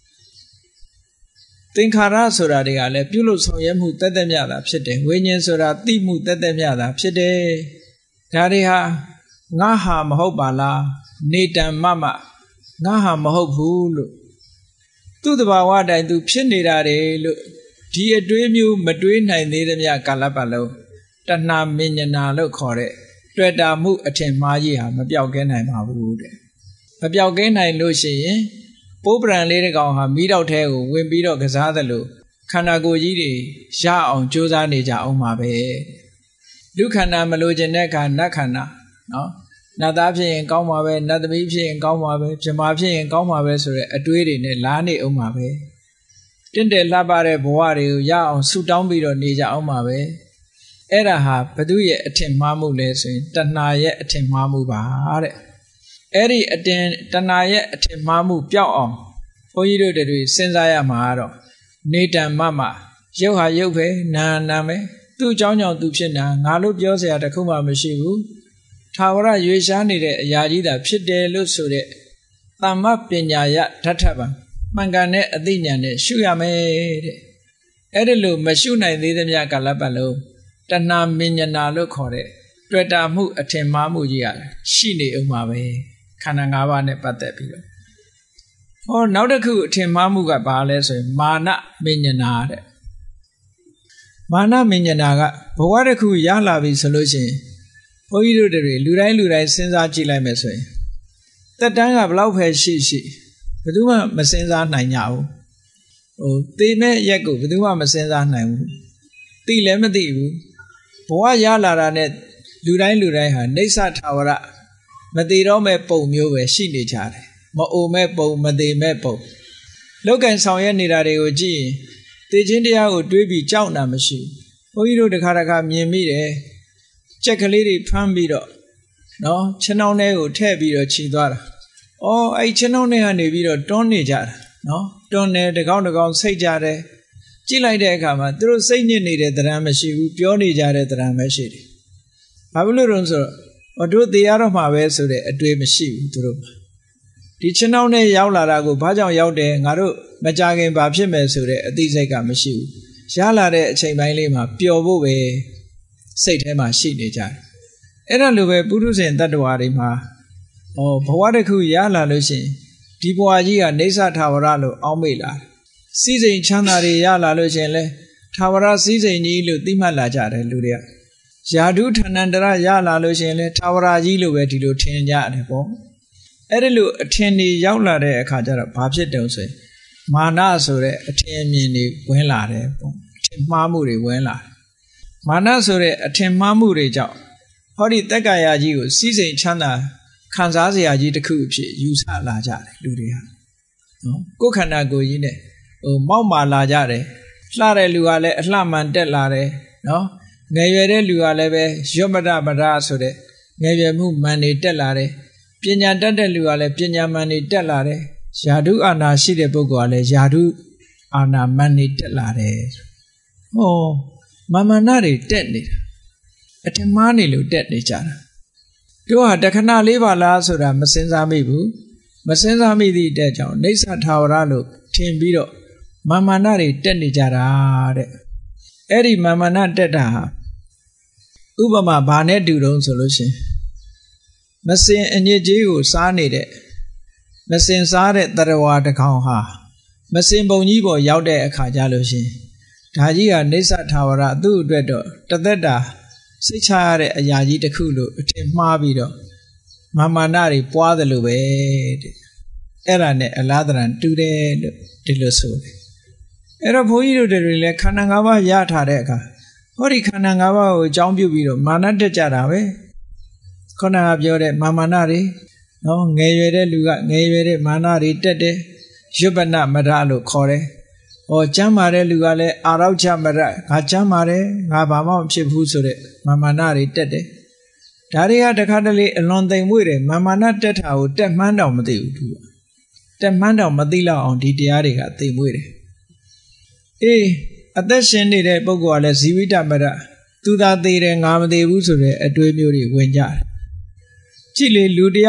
သင်္ခါရဆိုတာတွေကလည်းပြုလို့ဆောင်ရွက်မှုတက်တက်မြတာဖြစ်တယ်ဝိညာဉ်ဆိုတာသိမှုတက်တက်မြတာဖြစ်တယ်ဒါတွေဟာငါဟာမဟုတ်ပါလားနေတံမမငါဟာမဟုတ်ဘူးလို့သူ့တဘာဝတိုင်းသူဖြစ်နေတာတယ်လို့ဒီအတွေးမျိုးမတွေးနိုင်သေးတဲ့မြကာလပတ်လုံးတဏှာမဉ္ဇနာလို့ခေါ်တဲ့တွေ့တာမှုအထင်မှားကြီးဟာမပြောက်ကဲနိုင်ပါဘူးတဲ့မပြောက်ကဲနိုင်လို့ရှိရင်ပိုးပရံလေးတစ်ကောင်ဟာမိတော့ထဲကိုဝင်ပြီးတော့ကစားသလိုခန္ဓာကိုယ်ကြီးတွေရအောင်ကြိုးစားနေကြအောင်ပါပဲဒုခန္ဓာမလိုချင်တဲ့အခါနတ်ခန္ဓာနော်နတ်သားဖြစ်ရင်ကောင်းပါပဲနတ်သမီးဖြစ်ရင်ကောင်းပါပဲပြမဖြစ်ရင်ကောင်းပါပဲဆိုတဲ့အတွေးတွေနဲ့လားနေအောင်ပါပဲတင့်တယ်လှပတဲ့ဘဝတွေကိုရအောင်ဆူတောင်းပြီးတော့နေကြအောင်ပါပဲအဲ့ဒါဟာဘသူရဲ့အထင်မှားမှုလဲဆိုရင်တဏှာရဲ့အထင်မှားမှုပါတဲ့အဲ့ဒီအတင်တဏှာရဲ့အထင်မှားမှုပျောက်အောင်ဘုန်းကြီးတို့တွေစဉ်းစားရမှာတော့နေတံမမရုပ်ဟာရုပ်ပဲနာနာပဲသူ့အကြောင်းကြောင့်သူဖြစ်တာငါလို့ပြောစရာတခုမှမရှိဘူးထာဝရရွေရှားနေတဲ့အရာကြီးသာဖြစ်တယ်လို့ဆိုတဲ့သမ္မပညာယဓာတ်ထပ်ပါမှန်ကန်တဲ့အသိဉာဏ်နဲ့ရှုရမယ်တဲ့အဲ့ဒီလိုမရှုနိုင်သေးသမျှကာလပတ်လုံးတဏှာမဉ္ဇနာလို့ခေါ်တဲ့တွေ့တာမှုအထင်မှားမှုကြီးရရှိနေအောင်ပါပဲခန္ဓာ၅ပါးနဲ့ပတ်သက်ပြီးတော့ဟောနောက်တစ်ခုအထင်မှားမှုကဘာလဲဆိုရင်မာနမဉ္ဇနာတဲ့မာနမဉ္ဇနာကဘဝတစ်ခုရလာပြီဆိုလို့ရှိရင်ဘုန်းကြီးတို့တွေလူတိုင်းလူတိုင်းစဉ်းစားကြည့်လိုက်မယ်ဆိုရင်တက်တန်းကဘလောက်ပဲရှိရှိဘယ်သူမှမစဉ်းစားနိုင်ကြဘူးဟိုသေမဲ့ရက်ကိုဘယ်သူမှမစဉ်းစားနိုင်ဘူးသိလည်းမသိဘူးဘဝရလာတာနဲ့လူတိုင်းလူတိုင်းဟာနေဆထာဝရမသေးတော့မဲ့ပုံမျိုးပဲရှိနေကြတယ်မအိုမဲ့ပုံမသေးမဲ့ပုံလောက်ကင်ဆောင်ရွက်နေတာတွေကိုကြည့်ရင်သေခြင်းတရားကိုတွေးပြီးကြောက်တာမရှိဘူးဘုန်းကြီးတို့တခါတခါမြင်မိတယ်ကြက်ကလေးတွေဖမ်းပြီးတော့နော်ခြေနှောင်းထဲကိုထည့်ပြီးတော့ခြိသွားတာအော်အဲ့ခြေနှောင်းထဲကနေပြီးတော့တွန်းနေကြတာနော်တွန်းနေတကောင်းတကောင်းစိတ်ကြတယ်ကြည့်လိုက်တဲ့အခါမှာသူတို့စိတ်ညစ်နေတဲ့တရားမရှိဘူးပြောနေကြတဲ့တရားပဲရှိတယ်ဘာဖြစ်လို့လဲဆိုတော့တို့သေရတော့မှာပဲဆိုတဲ့အတွေ့မရှိဘူးသူတို့ဒီခြေနှောင်းထဲရောက်လာတာကိုဘာကြောင့်ရောက်တယ်ငါတို့မကြခင်ဘာဖြစ်မယ်ဆိုတဲ့အသိစိတ်ကမရှိဘူးရလာတဲ့အချိန်ပိုင်းလေးမှာပျော်ဖို့ပဲစိတ်ထဲမှာရှိနေကြတယ်အဲ့ဒါလိုပဲပုရုဇဉ်တ attva တွေမှာဩဘဝတစ်ခုရလာလို့ရှိရင်ဒီဘဝကြီးကနေဆထာဝရလို့အောက်မေ့လာစီးစိမ်ချမ်းသာတွေရလာလို့ရှိရင်လဲထာဝရစီးစိမ်ကြီးလို့သိမှတ်လာကြတယ်လူတွေကယာဓုဌာဏန္တရရလာလို့ရှိရင်လဲထာဝရကြီးလို့ပဲဒီလိုထင်ကြတယ်ပေါ့အဲ့ဒီလိုအထင်တွေရောက်လာတဲ့အခါကျတော့ဘာဖြစ်တုံးဆိုရင်မာနဆိုတဲ့အထင်အမြင်တွေဝင်လာတယ်ပေါ့အထင်မှားမှုတွေဝင်လာတယ်မာနဆိုတဲ့အထင်မှားမှုတွေကြောင့်ဟောဒီတက္ကရာကြီးကိုစီးစိမ်ချမ်းသာခံစားစရာကြီးတစ်ခုအဖြစ်ယူဆလာကြတယ်လူတွေဟာနော်ကိုယ်ခန္ဓာကိုယ်ကြီးနဲ့ဟိုမောက်မာလာကြတယ်လှတဲ့လူကလည်းအလှမှန်တက်လာတယ်နော်ငယ်ရွယ်တဲ့လူကလည်းပဲရွတ်မဒမဒဆိုတဲ့ငယ်ရွယ်မှုမှန်တွေတက်လာတယ်ပညာတတ်တဲ့လူကလည်းပညာမှန်တွေတက်လာတယ်ယာဓုအာနာရှိတဲ့ပုဂ္ဂိုလ်ကလည်းယာဓုအာနာမှန်တွေတက်လာတယ်ဟောမာမနာတွေတက်နေတာအထင်မှားနေလို့တက်နေကြတာတို့ဟာတခဏလေးပါလားဆိုတာမစင်စားမိဘူးမစင်စားမိသည့်တဲ့ကြောင့်နေဆထာဝရလို့ထင်ပြီးတော့မာမနာတွေတက်နေကြတာတဲ့အဲ့ဒီမာမနာတက်တာဟာဥပမာဘာနဲ့တူတုံးဆိုလို့ရှင်မစင်အညစ်ကြေးကိုစားနေတဲ့မစင်စားတဲ့တရဝါတစ်ကောင်ဟာမစင်ပုံကြီးပေါ်ရောက်တဲ့အခါကျလို့ရှင်ဒါကြီးကနေဆထာဝရသူ့အတွက်တော့တသက်တာစိတ်ချရတဲ့အရာကြီးတစ်ခုလို့အထင်မှားပြီးတော့မာမနာတွေပွားတယ်လို့ပဲတဲ့အဲ့ဒါနဲ့အလားတန်တူတယ်လို့ဒီလိုဆိုတယ်အဲ့တော့ဘုန်းကြီးတို့တွေလည်းခန္ဓာ၅ပါးရထားတဲ့အခါဟောဒီခန္ဓာ၅ပါးကိုအကြောင်းပြုပြီးတော့မာနတက်ကြတာပဲခုနကပြောတဲ့မာမနာတွေနော်ငယ်ရွယ်တဲ့လူကငယ်ရွယ်တဲ့မာနတွေတက်တယ်ရွတ်ပနမရလို့ခေါ်တယ်ဟောကျမ်းမာတဲ့လူကလည်းအာရောက်ချမရငါကျမ်းမာတယ်ငါဘာမှမဖြစ်ဘူးဆိုတဲ့မာမနာတွေတက်တယ်ဒါတွေကတခါတလေအလွန်သိမ်မွေ့တယ်မာမနာတက်တာကိုတက်မှန်းတောင်မသိဘူးသူကတက်မှန်းတောင်မသိလောက်အောင်ဒီတရားတွေကသိမ်မွေ့တယ်အေးအသက်ရှင်နေတဲ့ပုဂ္ဂိုလ်ကလည်းဇီဝိတမရသူသာသေးတယ်ငါမသေးဘူးဆိုတဲ့အတွေးမျိုးတွေဝင်ကြတယ်ကြည့်လေလူတယောက်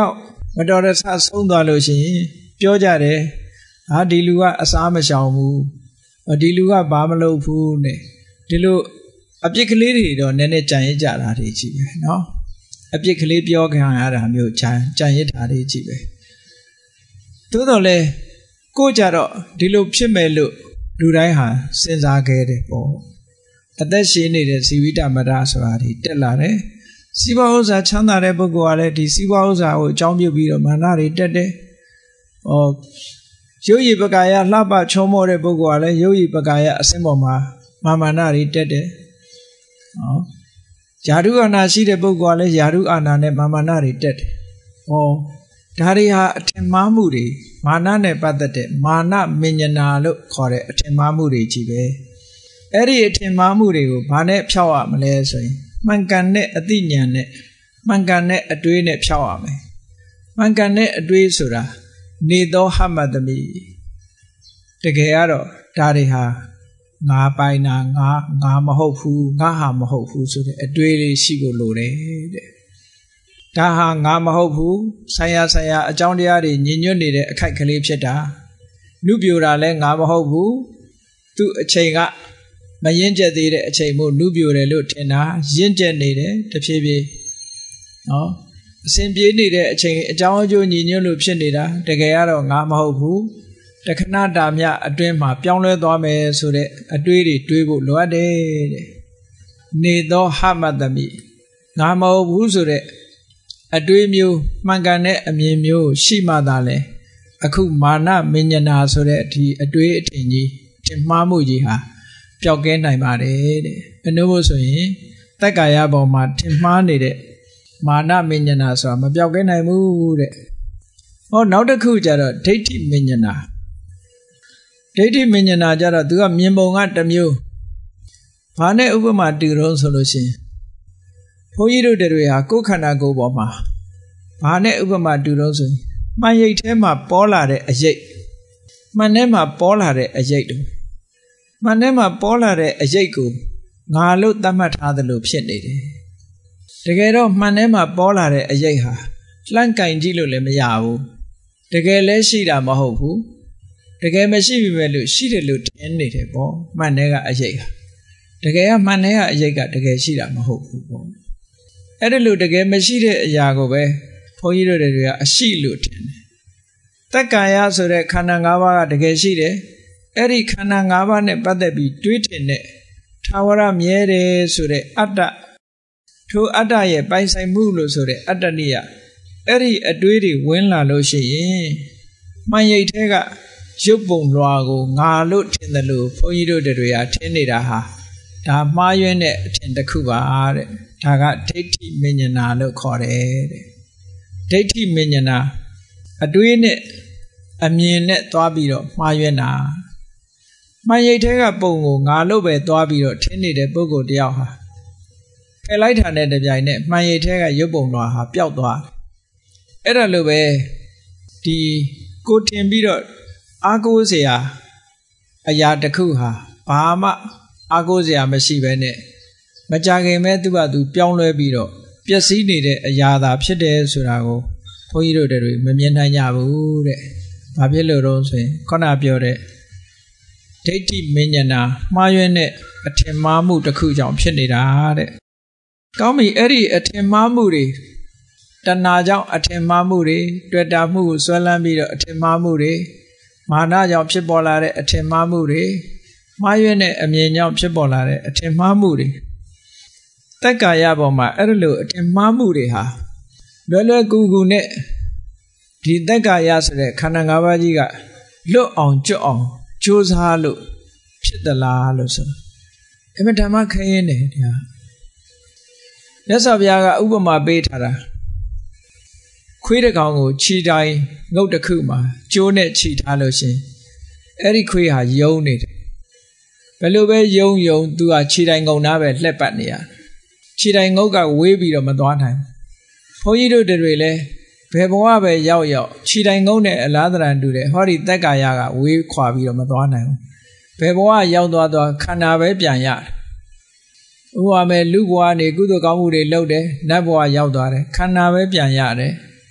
မတော်တဆဆုံးသွားလို့ရှိရင်ပြောကြတယ်ဟာဒီလူကအစားမရှောင်ဘူးဒီလူကဘာမလုပ်ဘူးနဲ့ဒီလိုအပြစ်ကလေးတွေတော့နည်းနည်းကြံရစ်ကြတာတွေကြီးပဲเนาะအပြစ်ကလေးပြောခံရတာမျိုးကြံကြံရစ်တာတွေကြီးပဲသို့တော်လဲကိုကြတော့ဒီလိုဖြစ်မဲ့လို့လူတိုင်းဟာစဉ်းစားခဲ့တယ်ပေါ့အသက်ရှင်နေတဲ့ဇီဝိတမရဆိုတာတွေတက်လာတယ်စီးပွားဥစ္စာချမ်းသာတဲ့ပုဂ္ဂိုလ်ကလည်းဒီစီးပွားဥစ္စာကိုအကြောင်းပြုပြီးတော့မာနတွေတက်တယ်ဟောရုပ်ရည်ပကာယလှပချောမောတဲ့ပုဂ္ဂိုလ်ကလည်းရုပ်ရည်ပကာယအစင်းပေါ်မှာမာမာနတွေတက်တယ်ဟောယာရုအာနာရှိတဲ့ပုဂ္ဂိုလ်ကလည်းယာရုအာနာနဲ့မာမာနတွေတက်တယ်ဟောဒါတွေဟာအထင်မှားမှုတွေမာနနဲ့ပတ်သက်တဲ့မာနမဉ္ဇနာလို့ခေါ်တဲ့အထင်မှားမှုတွေကြီးပဲအဲ့ဒီအထင်မှားမှုတွေကိုဘာနဲ့ဖျောက်ရမလဲဆိုရင်မှန်ကန်တဲ့အသိဉာဏ်နဲ့မှန်ကန်တဲ့အတွေးနဲ့ဖျောက်ရမယ်မှန်ကန်တဲ့အတွေးဆိုတာနေသောဟမတမိတကယ်ကတော့ဒါတွေဟာငါပိုင်တာငါငါမဟုတ်ဘူးငါဟာမဟုတ်ဘူးဆိုတဲ့အတွေးလေးရှိဖို့လိုတယ်တဲ့ဒါဟာငါမဟုတ်ဘူးဆိုင်ရာဆိုင်ရာအကြောင်းတရားတွေညင်ညွတ်နေတဲ့အခိုက်ကလေးဖြစ်တာနုပြိုတာလည်းငါမဟုတ်ဘူးသူ့အချိန်ကမရင်ကျက်သေးတဲ့အချိန်မို့နုပြိုတယ်လို့ထင်တာရင်ကျက်နေတယ်တဖြည်းဖြည်းနော်အစဉ်ပြေးနေတဲ့အချိန်အကြောင်းအကျိုးညီညွတ်လို့ဖြစ်နေတာတကယ်ကတော့ငါမဟုတ်ဘူးတခဏတာမြအတွင်းမှာပြောင်းလဲသွားမယ်ဆိုတဲ့အတွေးတွေတွေးဖို့လိုအပ်တယ်တဲ့နေသောဟမတမိငါမဟုတ်ဘူးဆိုတဲ့အတွေးမျိုးမှန်ကန်တဲ့အမြင်မျိုးရှိမှသာလဲအခုမာနမဉ္ဇနာဆိုတဲ့ဒီအတွေးအထင်ကြီးထင်မှားမှုကြီးဟာပျောက်ကဲနိုင်ပါတယ်တဲ့အနုမို့ဆိုရင်တက္ကာယပေါ်မှာထင်မှားနေတဲ့မာနမဉ္ဇနာဆိုတာမပျောက်ကဲနိုင်ဘူးတဲ့ဟောနောက်တစ်ခုကျတော့ဒိဋ္ဌိမဉ္ဇနာဒိဋ္ဌိမဉ္ဇနာကျတော့သူကမြင်ပုံကတစ်မျိုးဘာနဲ့ဥပမာတူတော့ဆိုလို့ရှိရင်ဘုန်းကြီးတို့တွေဟာကိုယ်ခန္ဓာကိုယ်ပေါ်မှာဘာနဲ့ဥပမာတူတော့ဆိုရင်မှန်ရိပ်ထဲမှာပေါ်လာတဲ့အရိပ်မှန်ထဲမှာပေါ်လာတဲ့အရိပ်တို့မှန်ထဲမှာပေါ်လာတဲ့အရိပ်ကိုငါလို့သတ်မှတ်ထားသလိုဖြစ်နေတယ်တကယ်တော့မှန်ထဲမှာပေါ်လာတဲ့အရိပ်ဟာလှမ်းကင်ကြည့်လို့လည်းမရဘူးတကယ်လည်းရှိတာမဟုတ်ဘူးတကယ်မရှိပြီပဲလို့ရှိတယ်လို့ထင်နေတယ်ပေါ့မှန်ထဲကအရိပ်ဟာတကယ်ကမှန်ထဲကအရိပ်ကတကယ်ရှိတာမဟုတ်ဘူးပေါ့အဲ့ဒါလို့တကယ်မရှိတဲ့အရာကိုပဲဘုန်းကြီးတို့တွေကအရှိလို့ထင်တယ်တက္ကာယဆိုတဲ့ခန္ဓာ၅ပါးကတကယ်ရှိတယ်အဲ့ဒီခန္ဓာ၅ပါးနဲ့ပတ်သက်ပြီးတွေးထင်တဲ့ထာဝရမြဲတယ်ဆိုတဲ့အတ္တထိုအတ္တရဲ့ပိုင်ဆိုင်မှုလို့ဆိုတဲ့အတ္တနိယအဲ့ဒီအတွေးတွေဝင်လာလို့ရှိရင်မှန်ရိပ်ထဲကရုပ်ပုံလွှာကိုငါလို့ထင်တယ်လို့ဘုန်းကြီးတို့တွေကထင်နေတာဟာဒါမှားယွင်းတဲ့အထင်တစ်ခုပါတဲ့ဒါကဒိဋ္ဌိမဉ္ဇနာလို့ခေါ်တယ်တဲ့ဒိဋ္ဌိမဉ္ဇနာအတွေးနဲ့အမြင်နဲ့သွားပြီးတော့မှားယွင်းတာမှန်ရိပ်ထဲကပုံကိုငါလို့ပဲသွားပြီးတော့ထင်နေတဲ့ပုဂ္ဂိုလ်တယောက်ဟာဖယ်လိုက်တာနဲ့တပြိုင်နက်မှန်ရိပ်ထဲကရုပ်ပုံလွှာဟာပျောက်သွားအဲ့ဒါလိုပဲဒီကိုထင်ပြီးတော့အားကိုးစရာအရာတစ်ခုဟာဘာမှအားကိုးစရာမရှိဘဲနဲ့မကြခင်မဲ့သူ့ဘာသူပြောင်းလဲပြီးတော့ပျက်စီးနေတဲ့အရာသာဖြစ်တယ်ဆိုတာကိုဘုန်းကြီးတို့တွေမမြင်နိုင်ကြဘူးတဲ့။ဘာဖြစ်လို့တော့ဆိုရင်ခုနပြောတဲ့ဒိဋ္ဌိမဉ္ဇနာမှားယွင်းတဲ့အထင်မှားမှုတစ်ခုကြောင့်ဖြစ်နေတာတဲ့။ကောင်းပြီအဲ့ဒီအထင်မှားမှုတွေတဏှာကြောင့်အထင်မှားမှုတွေတွေ့တာမှုကိုဆွဲလန်းပြီးတော့အထင်မှားမှုတွေမာနကြောင့်ဖြစ်ပေါ်လာတဲ့အထင်မှားမှုတွေမှားယွင်းတဲ့အမြင်ကြောင့်ဖြစ်ပေါ်လာတဲ့အထင်မှားမှုတွေတက္ကာယပေါ်မှာအဲ့လိုအထင်မှားမှုတွေဟာလွယ်လွယ်ကူကူနဲ့ဒီတက္ကာယဆိုတဲ့ခန္ဓာ၅ပါးကြီးကလွတ်အောင်ကျွတ်အောင်ကြိုးစားလို့ဖြစ်သလားလို့ဆိုအမှန်တမ်းခရင်တယ်တရားမြတ်စွာဘုရားကဥပမာပေးထားတာခွေးတစ်ကောင်ကိုခြိတိုင်းငုတ်တစ်ခုမှာကျိုးနဲ့ခြိထားလို့ရှင်အဲ့ဒီခွေးဟာယုံနေတယ်ဘယ်လိုပဲယုံယုံသူကခြိတိုင်းငုံသားပဲလှက်ပတ်နေရခြိတိုင်းငုတ်ကဝေးပြီးတော့မသွားနိုင်ဘုန်းကြီးတို့တွေလည်းဘယ်ဘဝပဲရောက်ရောက်ခြိတိုင်းငုံနဲ့အလားတရံတူတယ်ဟောဒီတက္ကာယကဝေးခွာပြီးတော့မသွားနိုင်ဘူးဘယ်ဘဝရောက်သွားသွားခန္ဓာပဲပြန်ရတယ်ဥပမာလူဘဝနေကုသိုလ်ကောင်းမှုတွေလုပ်တယ်နတ်ဘဝရောက်သွားတယ်ခန္ဓာပဲပြန်ရတယ်ဟ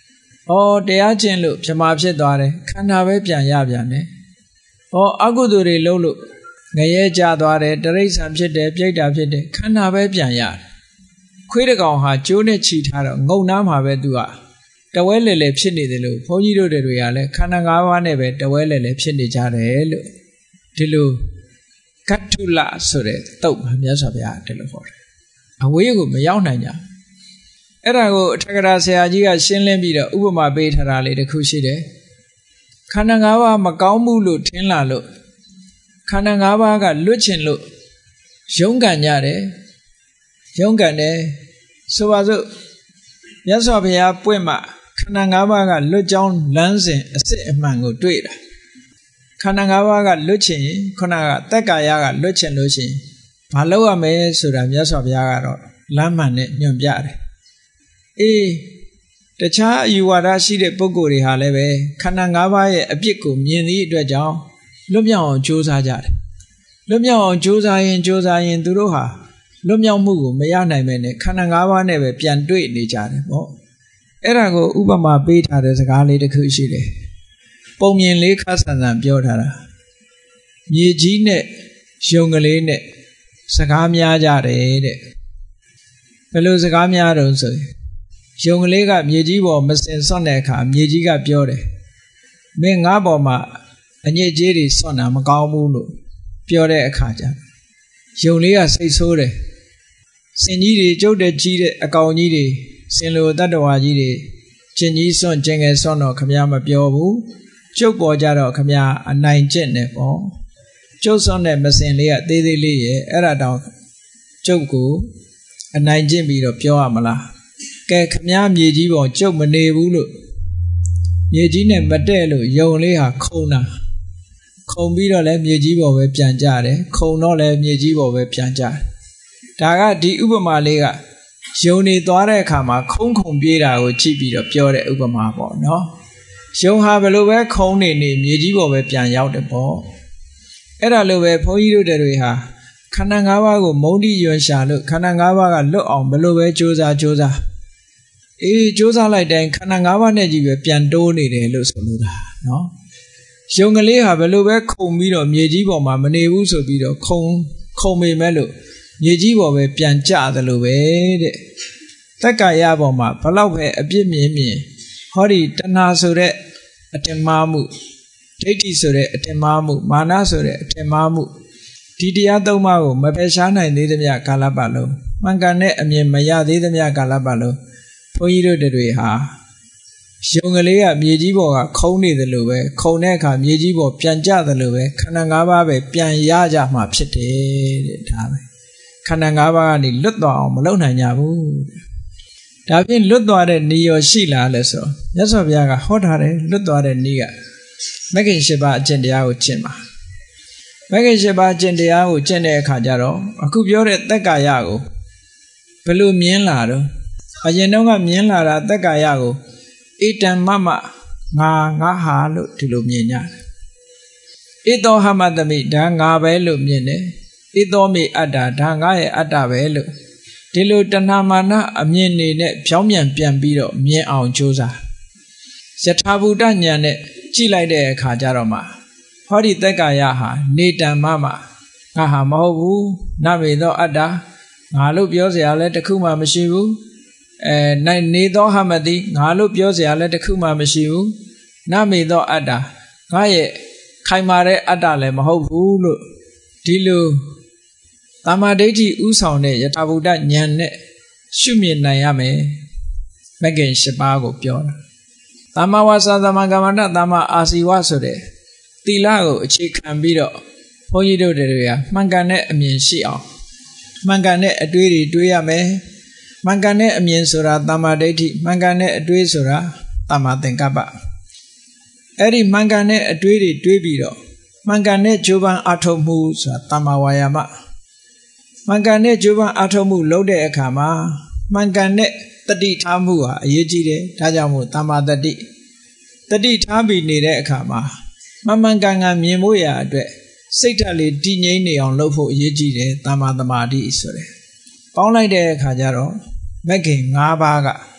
ဩတရားကျင့်လို့ပြမာဖြစ်သွားတယ်ခန္ဓာပဲပြန်ရပြန်တယ်ဩအကုသိုလ်တွေလုပ်လို့ငရဲကြသွားတယ်တိရစ္ဆာန်ဖြစ်တယ်ပြိတ္တာဖြစ်တယ်ခန္ဓာပဲပြန်ရတယ်ခွေးတကောင်ဟာကျိုးနဲ့ချီထားတော့ငုံနားမှာပဲသူကတဝဲလဲလဲဖြစ်နေတယ်လို့ဘုန်းကြီးတို့တွေကလည်းခန္ဓာ၅ပါးနဲ့ပဲတဝဲလဲလဲဖြစ်နေကြတယ်လို့ဒီလိုကတ္ထုလဆိုတဲ့တုတ်မှာမြတ်စွာဘုရားဒီလိုဟောတယ်အဝေးကိုမရောက်နိုင်ကြအဲ့ဒါကိုအထက်ကရာဆရာကြီးကရှင်းလင်းပြီးတော့ဥပမာပေးထားတာလေးတစ်ခုရှိတယ်ခန္ဓာ၅ပါးမကောင်းမှုလို့ထင်လာလို့ခန္ဓာ၅ပါးကလွတ်ချင်လို့ရုန်းကန်ကြတယ်ရုန်းကန်တယ်ဆိုပါစို့မြတ်စွာဘုရားပွင့်မှခန္ဓာ၅ပါးကလွတ်ကြောင်းလမ်းစဉ်အစစ်အမှန်ကိုတွေ့တာခန္ဓာ၅ပါးကလွတ်ချင်ခုနကတက္ကာယကလွတ်ချင်လို့ရှိရင်ဘာလုပ်ရမလဲဆိုတာမြတ်စွာဘုရားကတော့လမ်းမှန်နဲ့ညွှန်ပြတယ်အေးတခြားအယူဝါဒရှိတဲ့ပုဂ္ဂိုလ်တွေဟာလည်းပဲခန္ဓာ၅ပါးရဲ့အပြစ်ကိုမြင်သည့်အတွက်ကြောင့်လွတ်မြောက်အောင်ကြိုးစားကြတယ်လွတ်မြောက်အောင်ကြိုးစားရင်ကြိုးစားရင်သူတို့ဟာလွတ်မြောက်မှုကိုမရနိုင်ပဲနဲ့ခန္ဓာ၅ပါးနဲ့ပဲပြန်တွေ့နေကြတယ်ပေါ့အဲ့ဒါကိုဥပမာပေးထားတဲ့စကားလေးတစ်ခုရှိတယ်ပုံမြင်လေးခါဆန်ဆန်ပြောထားတာမြေကြီးနဲ့ယုံကလေးနဲ့စကားများကြတယ်တဲ့ဘယ်လိုစကားများတုံးဆိုရင်ယုံကလေးကမြေကြီးပေါ်မစင်စွန့်တဲ့အခါမြေကြီးကပြောတယ်မင်းငါ့ပေါ်မှာအညစ်အကြေးတွေစွန့်တာမကောင်းဘူးလို့ပြောတဲ့အခါကျယုံလေးကစိတ်ဆိုးတယ်စင်ကြီးတွေကျုပ်တဲ့ကြီးတဲ့အကောင်ကြီးတွေစင်လိုတတ္တဝါကြီးတွေချင်းကြီးစွန့်ချင်းငယ်စွန့်တော့ခမရမပြောဘူးကျုပ်ပေါ်ကြတော့ခမရအနိုင်ကျင့်နေပေါ့ကျုပ်စွန့်တဲ့မစင်လေးကသေးသေးလေးရဲ့အဲ့ဒါတောင်ကျုပ်ကိုအနိုင်ကျင့်ပြီးတော့ပြောရမလားကဲခမရမြေကြီးပေါ်ကျုပ်မနေဘူးလို့မြေကြီးနဲ့မတည့်လို့ယုံလေးဟာခုံတာခုံပြီးတော့လည်းမြေကြီးပေါ်ပဲပြန်ကြတယ်ခုံတော့လည်းမြေကြီးပေါ်ပဲပြန်ကြတယ်ဒါကဒီဥပမာလေးကယုံနေသွားတဲ့အခါမှာခုံခုံပြေးတာကိုကြည့်ပြီးတော့ပြောတဲ့ဥပမာပေါ့နော်ယုံဟာဘယ်လိုပဲခုံနေနေမြေကြီးပေါ်ပဲပြန်ရောက်တယ်ပေါ့အဲ့ဒါလိုပဲဘုန်းကြီးတို့တွေဟာခန္ဓာ၅ပါးကိုမုန်းတိရွံရှာလို့ခန္ဓာ၅ပါးကလွတ်အောင်ဘယ်လိုပဲကြိုးစားကြိုးစားအေးကြိုးစားလိုက်တိုင်းခန္ဓာ၅ပါးနဲ့ကြီးပဲပြန်တိုးနေတယ်လို့ဆိုလို့တာနော်ယုံကလေးဟာဘယ်လိုပဲခုံပြီးတော့မြေကြီးပေါ်မှာမနေဘူးဆိုပြီးတော့ခုံခုံမိမဲ့လို့မြေကြီးပေါ်ပဲပြန်ကျသလိုပဲတဲ့တက္ကာယပေါ်မှာဘလောက်ပဲအပြစ်မြင်မြင်ဟောဒီတဏှာဆိုတဲ့အတင်မာမှုဒိဋ္ဌိဆိုတဲ့အတင်မာမှုမာနဆိုတဲ့အတင်မာမှုဒီတရားသုံးပါးကိုမဖယ်ရှားနိုင်သေးသမျှကာလပတ်လုံးမှန်ကန်တဲ့အမြင်မရသေးသမျှကာလပတ်လုံးဘုန်းကြီးတို့တွေဟာယုံကလေးကမြေကြီးပေါ်ကခုံနေတယ်လို့ပဲခုံတဲ့အခါမြေကြီးပေါ်ပြန်ကျတယ်လို့ပဲခန္ဓာ၅ပါးပဲပြန်ရကြမှာဖြစ်တယ်တဲ့ဒါပဲခန္ဓာ၅ပါးကနေလွတ်သွားအောင်မလုပ်နိုင်ကြဘူးဒါဖြင့်လွတ်သွားတဲ့နေရောရှိလားလဲဆိုတော့မြတ်စွာဘုရားကဟောထားတယ်လွတ်သွားတဲ့နေကမဂ္ဂင်၈ပါးအကျင့်တရားကိုကျင့်ပါမဂ္ဂင်၈ပါးအကျင့်တရားကိုကျင့်တဲ့အခါကျတော့အခုပြောတဲ့တက္ကာယကိုဘယ်လိုမြင်လာတော့အရင်တော့ကမြင်လာတာတက္ကာယကိုဧတံမမငါငါဟာလို့ဒီလိုမြင်ကြတယ်ဧသောဟမတမိဒါငါပဲလို့မြင်တယ်ဧသောမိအတ္တဒါငါရဲ့အတ္တပဲလို့ဒီလိုတဏမာနအမြင်နေနဲ့ဖြောင်းပြန်ပြန်ပြီးတော့မြင်အောင်ကြိုးစားယထာဘူတဉာဏ်နဲ့ကြည့်လိုက်တဲ့အခါကျတော့မှဟောဒီတက္ကာယဟာနေတံမမငါဟာမဟုတ်ဘူးနမေသောအတ္တငါလို့ပြောเสียလဲတခုမှမရှိဘူးအဲနိုင်နေသောဟမတိငါလို့ပြောเสียလဲတခုမှမရှိဘူးနမေသောအတ္တငါရဲ့ခိုင်မာတဲ့အတ္တလည်းမဟုတ်ဘူးလို့ဒီလိုသမ္မာဒိဋ္ဌိဥဆောင်တဲ့ယထာဘူတဉာဏ်နဲ့ရှုမြင်နိုင်ရမယ်မဂ္ဂင်၈ပါးကိုပြောတာသမ္မာဝါစာသမ္မာကမ္မန္တသမ္မာအာစီဝဆိုတဲ့သီလကိုအခြေခံပြီးတော့ဘုန်းကြီးတို့တွေကမှန်ကန်တဲ့အမြင်ရှိအောင်မှန်ကန်တဲ့အတွေးတွေတွေးရမယ်မှန်ကန်တဲ့အမြင်ဆိုတာသမ္မာဒိဋ္ဌိမှန်ကန်တဲ့အတွေးဆိုတာသမ္မာသင်္ကပ္ပအဲ့ဒီမှန်ကန်တဲ့အတွေးတွေတွေးပြီးတော့မှန်ကန်တဲ့ကြိုးပမ်းအထောက်မှုဆိုတာသမ္မာဝါယာမမှန်ကန်တဲ့ကြိုးပမ်းအထောက်မှုလုပ်တဲ့အခါမှာမှန်ကန်တဲ့တတိထားမှုဟာအရေးကြီးတယ်ဒါကြောင့်မို့သမ္မာတတိတတိထားပြီးနေတဲ့အခါမှာမှန်မှန်ကန်ကန်မြင်ဖို့ရအတွက်စိတ်ဓာတ်လေးတည်ငြိမ်နေအောင်လုပ်ဖို့အရေးကြီးတယ်သမ္မာသမာဓိဆိုတဲ့ပေါင်းလိုက်တဲ့အခါကျတော့မဂ္ဂင်၅ပါးက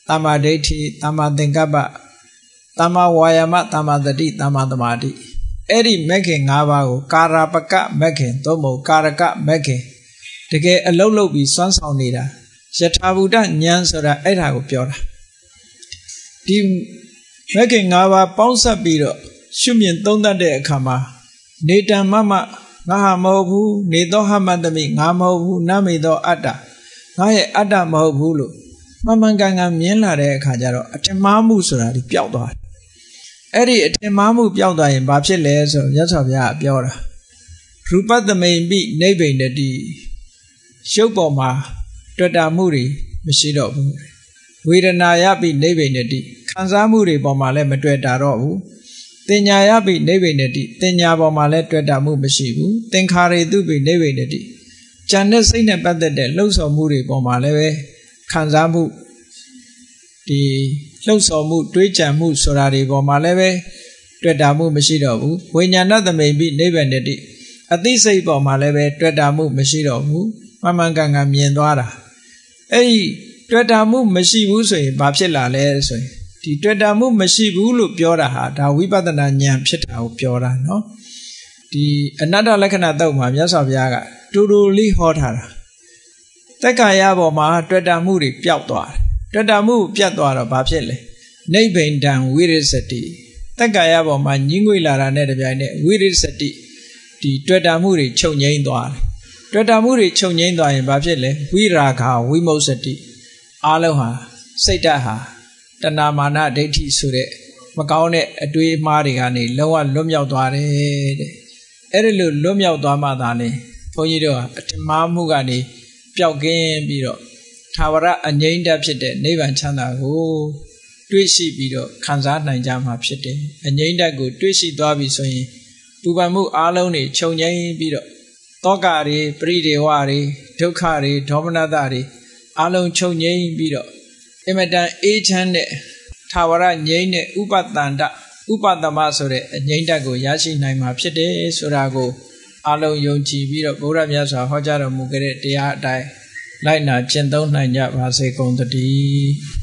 သမ္မာဒိဋ္ဌိသမ္မာသင်္ကပ္ပသမ္မာဝါယာမသမ္မာတတိသမ္မာသမာဓိအဲ့ဒီမဂ်ခင်၅ပါးကိုကာရပကမဂ်ခင်သို့မဟုတ်ကာရကမဂ်ခင်တကယ်အလုံးလုံးပြီးစွမ်းဆောင်နေတာယထာဘူတဉာဏ်ဆိုတာအဲ့ဒါကိုပြောတာဒီမဂ်ခင်၅ပါးပေါင်းစပ်ပြီးတော့ရှုမြင်သုံးသပ်တဲ့အခါမှာနေတံမမငါဟာမဟုတ်ဘူးနေသောဟမတမိငါမဟုတ်ဘူးနမေသောအတ္တငါရဲ့အတ္တမဟုတ်ဘူးလို့မှန်မှန်ကန်ကန်မြင်လာတဲ့အခါကျတော့အထင်မှားမှုဆိုတာဒီပျောက်သွားတယ်အဲ့ဒီအထင်မှားမှုပျောက်သွားရင်ဘာဖြစ်လဲဆိုမြတ်စွာဘုရားပြောတာရူပသမိန်ပိနိဗ္ဗိန္ဒတိရုပ်ပေါ်မှာတွေ့တာမှုတွေမရှိတော့ဘူးဝေဒနာယပိနိဗ္ဗိန္ဒတိခံစားမှုတွေပေါ်မှာလည်းမတွေ့တာတော့ဘူးတင်ညာယပိနိဗ္ဗိန္ဒတိတင်ညာပေါ်မှာလည်းတွေ့တာမှုမရှိဘူးသင်္ခါရေတုပိနိဗ္ဗိန္ဒတိဉာဏ်နဲ့စိတ်နဲ့ပတ်သက်တဲ့လှုပ်ဆော်မှုတွေပေါ်မှာလည်းပဲခံစားမှုဒီလှုပ်ဆော်မှုတွေးကြံမှုဆိုတာတွေပေါ်မှာလည်းပဲတွေ့တာမှုမရှိတော့ဘူးဝိညာဏသမိန်ပိနိဗ္ဗိန္ဒတိအသိစိတ်ပေါ်မှာလည်းပဲတွေ့တာမှုမရှိတော့ဘူးမှန်မှန်ကန်ကန်မြင်သွားတာအဲ့ဒီတွေ့တာမှုမရှိဘူးဆိုရင်ဘာဖြစ်လာလဲဆိုရင်ဒီတွေ့တာမှုမရှိဘူးလို့ပြောတာဟာဒါဝိပဿနာဉာဏ်ဖြစ်တာကိုပြောတာเนาะဒီအနတ္တလက္ခဏာတုတ်မှာမြတ်စွာဘုရားကတူတူလေးဟောထားတာတက္ကာယပေါ်မှာတွေ့တာမှုတွေပျောက်သွားတယ်တွေ့တာမှုပြတ်သွားတော့ဘာဖြစ်လဲနိဗ္ဗိန္ဒံဝိရိစတိတက္ကာယပေါ်မှာညှင်းငွေလာတာနဲ့တပြိုင်နက်ဝိရိစတိဒီတွေ့တာမှုတွေချုပ်ငြိမ်းသွားတယ်တွေ့တာမှုတွေချုပ်ငြိမ်းသွားရင်ဘာဖြစ်လဲဝိရာဂဝိမုစတိအားလုံးဟာစိတ်ဓာတ်ဟာတဏမာနဒိဋ္ဌိဆိုတဲ့မကောင်းတဲ့အတွေးအမှားတွေကနေလုံးဝလွတ်မြောက်သွားတယ်တဲ့အဲ့ဒီလိုလွတ်မြောက်သွားမှသာလေဘုန်းကြီးတို့ဟာအထင်မှားမှုကနေပျောက်ကင်းပြီးတော့သာဝရအငြိမ့်တတ်ဖြစ်တဲ့နိဗ္ဗာန်ချမ်းသာကိုတွေ့ရှိပြီးတော့ခံစားနိုင်ကြမှာဖြစ်တယ်အငြိမ့်တတ်ကိုတွေ့ရှိသွားပြီဆိုရင်ပူပန်မှုအလုံးတွေခြုံငိမ့်ပြီးတော့တောကတွေပရိဒေဝတွေဒုက္ခတွေဒေါမနတတွေအလုံးခြုံငိမ့်ပြီးတော့အမတန်အေးချမ်းတဲ့သာဝရငြိမ့်တဲ့ဥပတန္တဥပသမဆိုတဲ့အငြိမ့်တတ်ကိုရရှိနိုင်မှာဖြစ်တယ်ဆိုတာကိုအလုံးယုံကြည်ပြီးတော့ဗုဒ္ဓမြတ်စွာဟောကြားတော်မူခဲ့တဲ့တရားအတိုင်းလိုက်နာကျင့်သုံးနိုင်ကြပါစေကုန်သတည်း